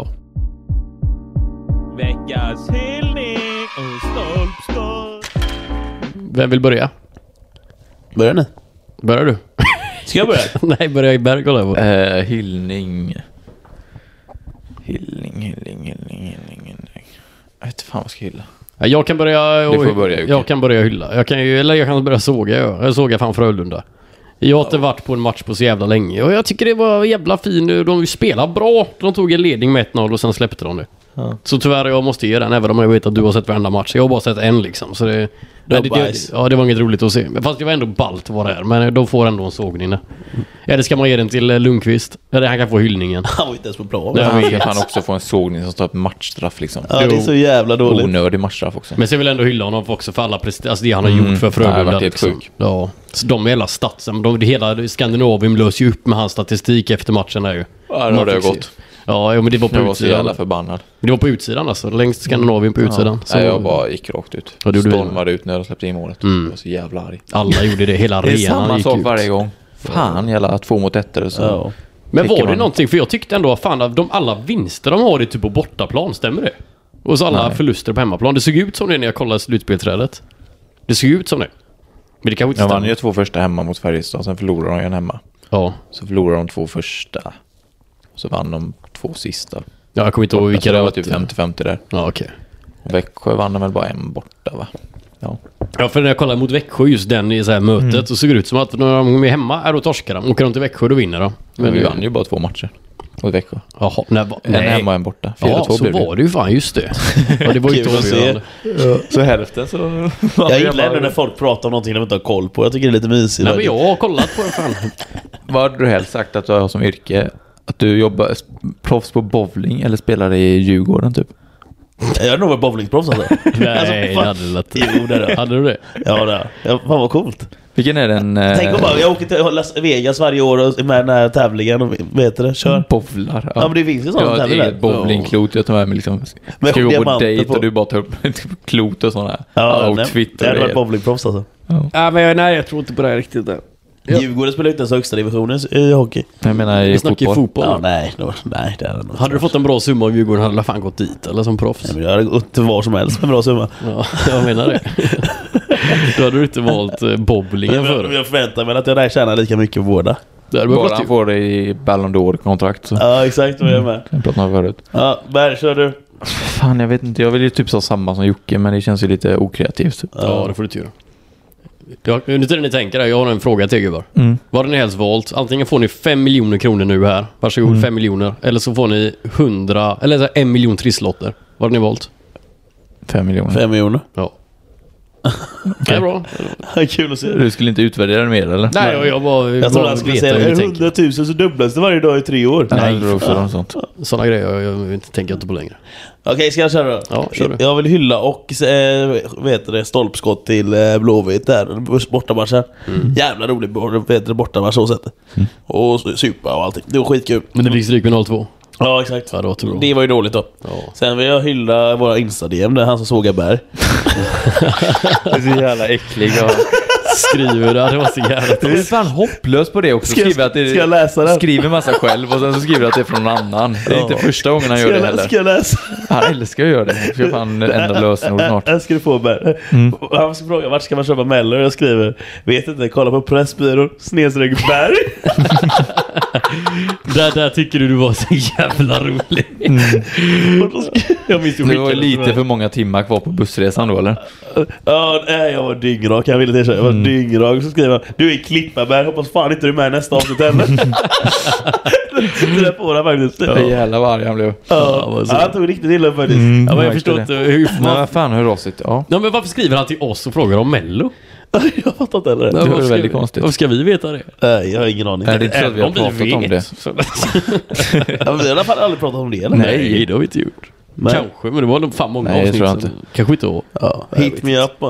Veckans hyllning och stolpskott. Vem vill börja? Börja nu. Börjar du? Ska jag börja? Nej, börja i Berg. Kolla på. Eh, hyllning. Hyllning, hyllning, hyllning, hyllning, hyllning. Jag vet inte fan vad jag ska hylla. Ja, jag kan börja... Du får börja, Jocke. Jag kan börja hylla. Jag kan ju, eller jag kan börja såga. Jag, jag sågar fan Frölunda. Jag har inte varit på en match på så jävla länge. Och jag tycker det var jävla fin. De spelar bra. De tog en ledning med ett noll och sen släppte de det. Ja. Så tyvärr, jag måste ge den. Även om jag vet att du har sett varenda match. Jag har bara sett en liksom. Så det, nej, det, det, ja, det var inget roligt att se. Fast det var ändå ballt vad det är. Men de får ändå en sågning där. Eller ska man ge den till Lundqvist? Eller han kan få hyllningen. Han var inte ens på plan. Ja, han kan fan också få en sågning som står ett matchstraff liksom. Ja, det är så jävla dåligt. Onödig matchstraff också. Men så vill jag ändå hylla honom för också för alla prestationer. Alltså det han har mm. gjort för Frölunda. Ja, liksom. Ja. Så de hela statsen. De, hela Skandinavien löser ju upp med hans statistik efter matchen där ju. Ja, det har det gått. Ja, men det var på jag utsidan. Jag var så jävla förbannad. Det var på utsidan alltså. Längst Skandinavien på utsidan. Ja. Så... jag bara gick rakt ut. Ja, stormade ut när jag släppte in målet. Mm. Jag var så jävla arg. Alla gjorde det. Hela arenan gick ut. Det är samma sak varje gång. Fan, jävla två mot ettor. Så. Ja. Men var det man... någonting? För jag tyckte ändå att fan, de alla vinster de har det typ på bortaplan. Stämmer det? Och så alla Nej. förluster på hemmaplan. Det såg ut som det när jag kollade slutspelträdet. Det såg ut som det. Men det kanske inte jag vann ju två första hemma mot Färjestad. Sen förlorade de en hemma. Ja. Så förlorade de två första. Så vann de två sista. Ja, jag kommer inte ihåg vilka det var. typ femtio femtio där. Ja, okej. Okay. Och Växjö vann de väl bara en borta, va? Ja. Ja, för när jag kollade mot Växjö just den i så här mötet mm. så såg det ut som att när de är hemma är då torskar de. Åker de till Växjö då vinner de. Men, men vi vann ju bara två matcher mot Växjö. Jaha, nej, en nej. hemma och en borta. Ja, så blev det. var det ju fan, just det. Ja, det var ju inte avgörande. Ja. Så hälften så... jag gillar ändå när folk pratar om någonting de inte har koll på. Jag tycker det är lite mysigt. Nej, men jag har kollat på det fan. Vad hade du helst sagt att du har som yrke? Att du jobbar proffs på bowling eller spelar i Djurgården typ? Jag har nog varit bowlingproffs alltså. Nej, alltså, hade, lätt. Jo, det hade du det? Ja, det ja, fan vad coolt. Vilken är den? Tänk om bara, jag åker till Las Vegas varje år och är med den här tävlingen och vet det, kör. Bowlar. Ja, ja men det finns ju sådana tävlingar. Ja, det är ett bowlingklot. Jag tar med mig liksom, ska jag gå på dejt och du bara tar upp klot och sådana här. Ja, outfit. Det hade varit bowlingproffs alltså. Ja, ja men nej, jag tror inte på det riktigt där. Ja. Djurgården spelar inte ens högsta divisionen i hockey. Jag menar i fotboll. fotboll. Ja, nej, no, nej, det hade, hade du fått en bra summa av Djurgården hade du fan gått dit eller som proffs. Nej, men jag hade gått till var som helst med en bra summa. Ja, jag menar det. Då hade du inte valt eh, bowlingen för det. Jag förväntar mig att jag där tjänar lika mycket på båda. Bara han får det i Ballon d'Or-kontrakt. Så. Ja, exakt vad jag är med. Jag pratade om förut. Ja, Berg, kör du. Fan, jag vet inte. Jag vill ju typ så samma som Jocke, men det känns ju lite okreativt. Ja, ja det får du göra. Jag, under tiden ni tänker, jag har en fråga till gubbar. Mm. Vad har ni helst valt? Antingen får ni fem miljoner kronor nu här. Varsågod, mm. fem miljoner. Eller så får ni hundra, eller så en miljon trisslotter. Vad har ni valt? Fem miljoner. Fem miljoner? Ja. Det är bra. Det är kul att se. Du skulle inte utvärdera det mer, eller? Nej, jag, jag bara... Jag tror att skulle säga hundratusen så dubblas det varje dag i tre år. Nej, det också ja. Sånt. Sådana grejer jag, jag inte tänker inte på längre. Okej, okay, ska jag köra då? Ja, kör du. Jag vill hylla och äh, vet det, stolpskott till äh, Blåvitt där, bortamatchen. Mm. Jävla rolig vet det, bortamatch så sätt. Mm. Och supa och allting. Det var skitkul. Men det fick stryk med noll två. Ja, exakt. Ja, det, var det var ju dåligt då. Ja. Sen vill jag hylla våra Insta-D M där han som sågar bär. Det är så jävla äcklig och... skriver det, det var så jävla det är fan hopplöst på det också. Ska jag, skriver att det, ska jag läsa det? Skriver massa själv och sen så skriver att det är från någon annan. Det är ja. inte första gången han gör det heller. Ska jag läsa? Han älskar att göra det. Jag ska fan ändra lösenord snart. Jag ska du få bär. Mm. Han ska fråga, vart ska man köpa Mellor? Jag skriver, vet inte, kolla på Pressbyrån, snedstreck bär. där, där tycker du du var så jävla rolig. Mm. Jag minns det var lite för många timmar kvar på bussresan då, eller? Ja, nej, jag var dyngrak. Jag ville inte jag var mm. dyngrak. Så skriver jag, du är Klippaberg, hoppas fan inte du är med nästa avsnitt heller. Det där på det faktiskt. Ja, jävla varg han blev. Ja, ja han tog riktigt illa faktiskt. Mm, ja, men jag förstår inte hur... Men vad fan, hur rasigt? Ja. Ja, men varför skriver han till oss och frågar om Mello? Jag fattar inte heller. Det är väldigt vi, konstigt. Varför ska vi veta det? Nej, jag har ingen aning. Nej, det är inte så att vi har pratat vi om det. Ja, men vi har i alla fall aldrig pratat om det, eller? Nej, det har vi inte gjort. Men. Kanske, men det var nog fan många Nej, avsnitt. Jag inte. Kanske inte år. Ja, hit me up.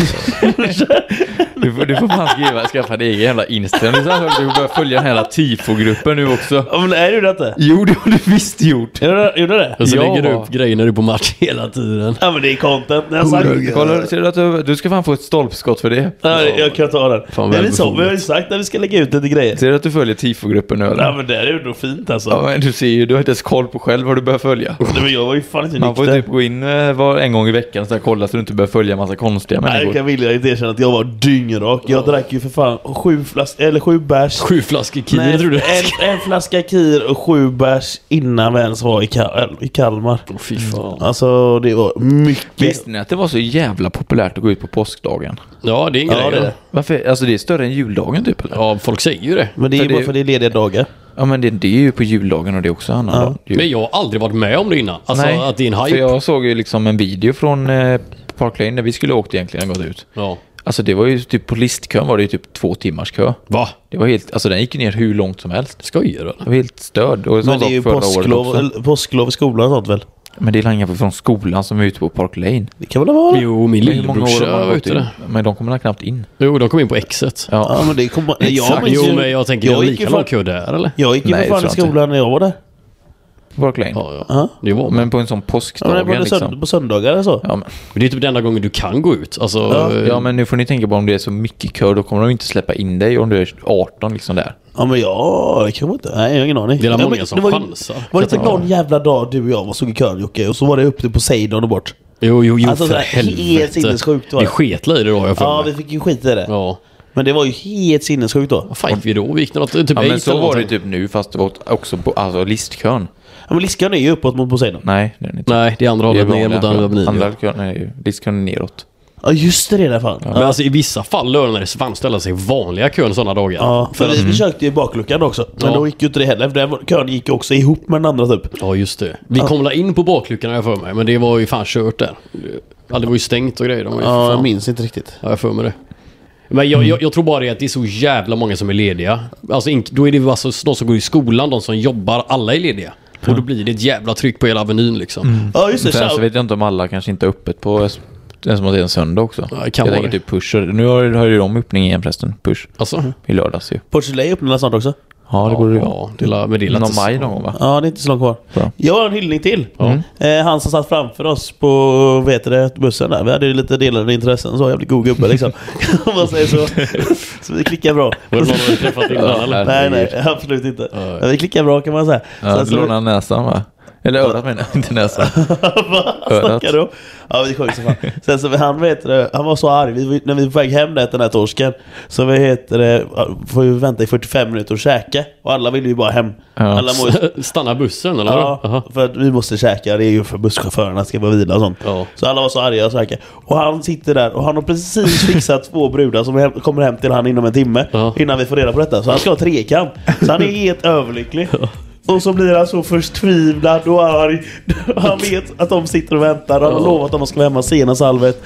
du, får, du får fan skriva, skaffa dig egen jävla Instagram. Du får börja följa den här tifo-gruppen nu också. Ja, men är du det inte? Jo, det har du visst gjort. Gjorde du det? Och så ja. lägger du upp grejer när du är på match hela tiden. Ja, men det är content. Jag sagt. Kolla, ser du att du, du ska fan få ett stolpskott för det? Ja, jag kan ta den. Fan, det är så, vi har ju sagt att vi ska lägga ut lite grejer. Ser du att du följer tifo-gruppen nu, eller? Ja, men det är ju nog fint alltså. Ja, men du ser ju, du har inte ens koll på själv vad du börjar följa. Nej, men jag var ju fan fan inte Man får nykter. typ gå in eh, var en gång i veckan så här, kolla så du inte börjar följa massa konstiga Nej, jag människor. kan vilja inte erkänna att jag var dyngrak. Jag drack ju för fan sju flas- eller sju bärs. Sju flaskor kir, Nej, tror du? en, en flaska kir och sju bärs innan vi ens var i, Kal- i Kalmar. Åh, fy fan. Alltså det var mycket. Visste ni att det var så jävla populärt att gå ut på påskdagen? Ja, det är en Ja, grej. det är Ja, det. Varför? Alltså det är större än juldagen typ eller? ja, folk säger ju det. Men det är För ju bara det- för det är lediga dagar. Ja men det, det är ju på juldagen och det är också annan Ja. dag. Jul. Men jag har aldrig varit med om det innan. Alltså Nej, att det är en för hype. jag såg ju liksom en video från eh, Park Lane där vi skulle åkt egentligen gått ut. Ja. Alltså det var ju typ på listkön var det ju typ två timmars kö. Va? Det var helt, alltså den gick ju ner hur långt som helst. Skojar du? Det var helt störd. Och Men det är ju förra året påsklov, också. eller, påsklov i skolan och sånt väl? Men det är länge från skolan som är ute på Park Lane. Det kan väl vara? Jo, min Men hur många år lillebrorsa har man var gått ute in? där. Men de kommer knappt in. Jo, de kom in på exet. Ja. Ja men det kommer... Jag Exakt. minns Jo, ju- men jag tänker jag det är gick ju lika lång fan- kö där, eller? Jag gick ju Nej, för fan det i tror jag inte. skolan när jag var där. Park Lane. Ja, ja. Ja. Det var men, Men på en sån Ja, påskdag men det var det liksom. sönd- på söndagar eller så. Ja men, det är typ den enda gången du kan gå ut. Alltså, Ja. eh, ja men nu får ni tänka på om det är så mycket kö då kommer de inte släppa in dig om du är arton liksom där. Ja men ja, det kan man inte. Nej, jag har ingen aning. det är ja, många men, som det var, ju- chansar. var det inte Ja. någon jävla dag du och jag var såg i kön Jocke och så var det upp till Poseidon och bort. Jo, jo, jo, Alltså, för det är helt helvete. sinnessjukt, va? Vi sketla i det då, jag för Ja, mig. vi fick ju skit i det. Ja. Men det var ju helt sinnessjukt då. Vad fan gick vi då? Vi gick något, typ Ja men eight så eller var det någonting. typ nu fast det var också på alltså listkön. Ja, men Liskan är ju uppåt mot Poseidon. Nej det är det inte. Nej, det är andra Det är hållet ner mot vanliga andra kön. avenyn. Andra kön är ju listkön är neråt. Ja just det, det är det fan. Ja. Men alltså i vissa fall lönar det sig fan ställa sig i vanliga kön sådana dagar. Ja, för att- vi försökte ju bakluckan också. Men Ja. då gick ju inte det heller. För den kön gick ju också ihop med den andra typ. Ja, just det. Vi kom la in på bakluckan har jag för mig, men det var ju fan kört där. Ja, det var ju stängt och grejer. De var ju för Ja, fan- jag minns inte riktigt. Ja, jag för mig det. Men jag, jag, jag tror bara det att det är så jävla många som är lediga. Alltså inte- då är det alltså de som går i skolan, de som jobbar, alla är lediga. Och då blir det ett jävla tryck på hela avenyn liksom. Ja just det. Sen så Så, vet jag inte om alla kanske inte är öppet på den som har det en söndag också. Ja, det kan jag vara tänker det. typ Push. Nu har, har ju de öppning igen förresten. Push. Alltså? I lördags ju. Porcelay öppnar snart också. Ja det borde det vara. Ja, det la, men det är Någon lätt- maj någon gång va? Ja, det är inte så långt kvar. Bra. Jag har en hyllning till. Ja. Eh, han som satt framför oss på vet du det, bussen där. Vi hade ju lite delade intressen. Så jävligt god gubbe liksom. Om man säger så. Så vi klickar bra. Var det någon du träffat innan Ja, eller? Nej, nej, absolut inte. Ja, ja. Men vi klickar bra kan man säga. Ja, Sen så- låna näsan va? Eller örat menar jag, inte näsan. Vad snackar du om? Ja, det är sjukt som fan. Sen så han vet det, han var så arg vi, när vi var på väg hem där den här torsken. Så vi heter det, får vi vänta i fyrtiofem minuter och käka. Och alla vill ju bara hem. Ja. Alla må ju, Stanna bussen eller? ja, Aha. för att vi måste käka. Det är ju för busschaufförerna ska vara vila och sånt. Ja. Så alla var så arga och så här. Och han sitter där och han har precis fixat två brudar som hem, kommer hem till han inom en timme. Ja. Innan vi får reda på detta. Så han ska ha trekam. Så han är helt överlycklig. Och så blir han så förtvivlad och arg. Han vet att de sitter och väntar. Han har lovat att de ska vara hemma senast halvet.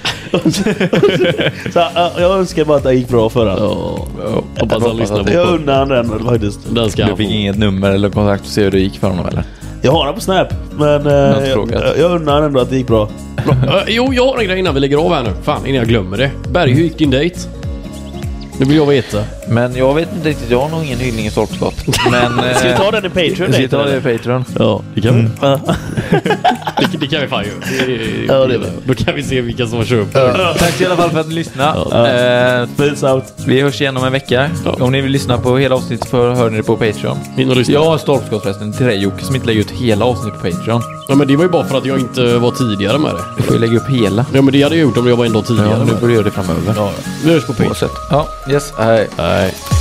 Så äh, jag önskar bara att det gick bra för honom. Ja. Hoppas han lyssnar på Jag på. unnar han den faktiskt. Den ska Du han få. fick inget nummer eller kontakt och se hur det gick för honom eller? Jag har den på Snap. Men har äh, inte jag, frågat. jag unnar ändå att det gick bra. Äh, jo, jag har en grej innan vi lägger av här nu. Fan, innan jag glömmer det. Berg, hur gick din dejt? Nu vill jag veta. Men jag vet inte riktigt, jag har nog ingen hyllning i stolpskott. Men... eh, Ska vi ta den i Patreon? Ska vi ta det i Patreon? Ja, det kan vi. Ja. Det, det kan vi fan göra. Det, Ja, det är det. Då kan vi se vilka som har köpt. Tack i alla fall för att ni lyssnade. Eh, Peace out. vi hörs igen om en vecka. Ja. Om ni vill lyssna på hela avsnittet för hör ni det på Patreon. In och lyssna. Jag har stolpskott förresten till dig Jocke som inte lägger ut hela avsnittet på Patreon. Ja, men det var ju bara för att jag inte var tidigare med det. Du får ju lägga upp hela. Ja, men det hade jag gjort om jag var en dag tidigare Ja, med nu det. får du göra det framöver. Ja, vi hörs på Patreon. Oavsett. Ja, yes, hej. Nej.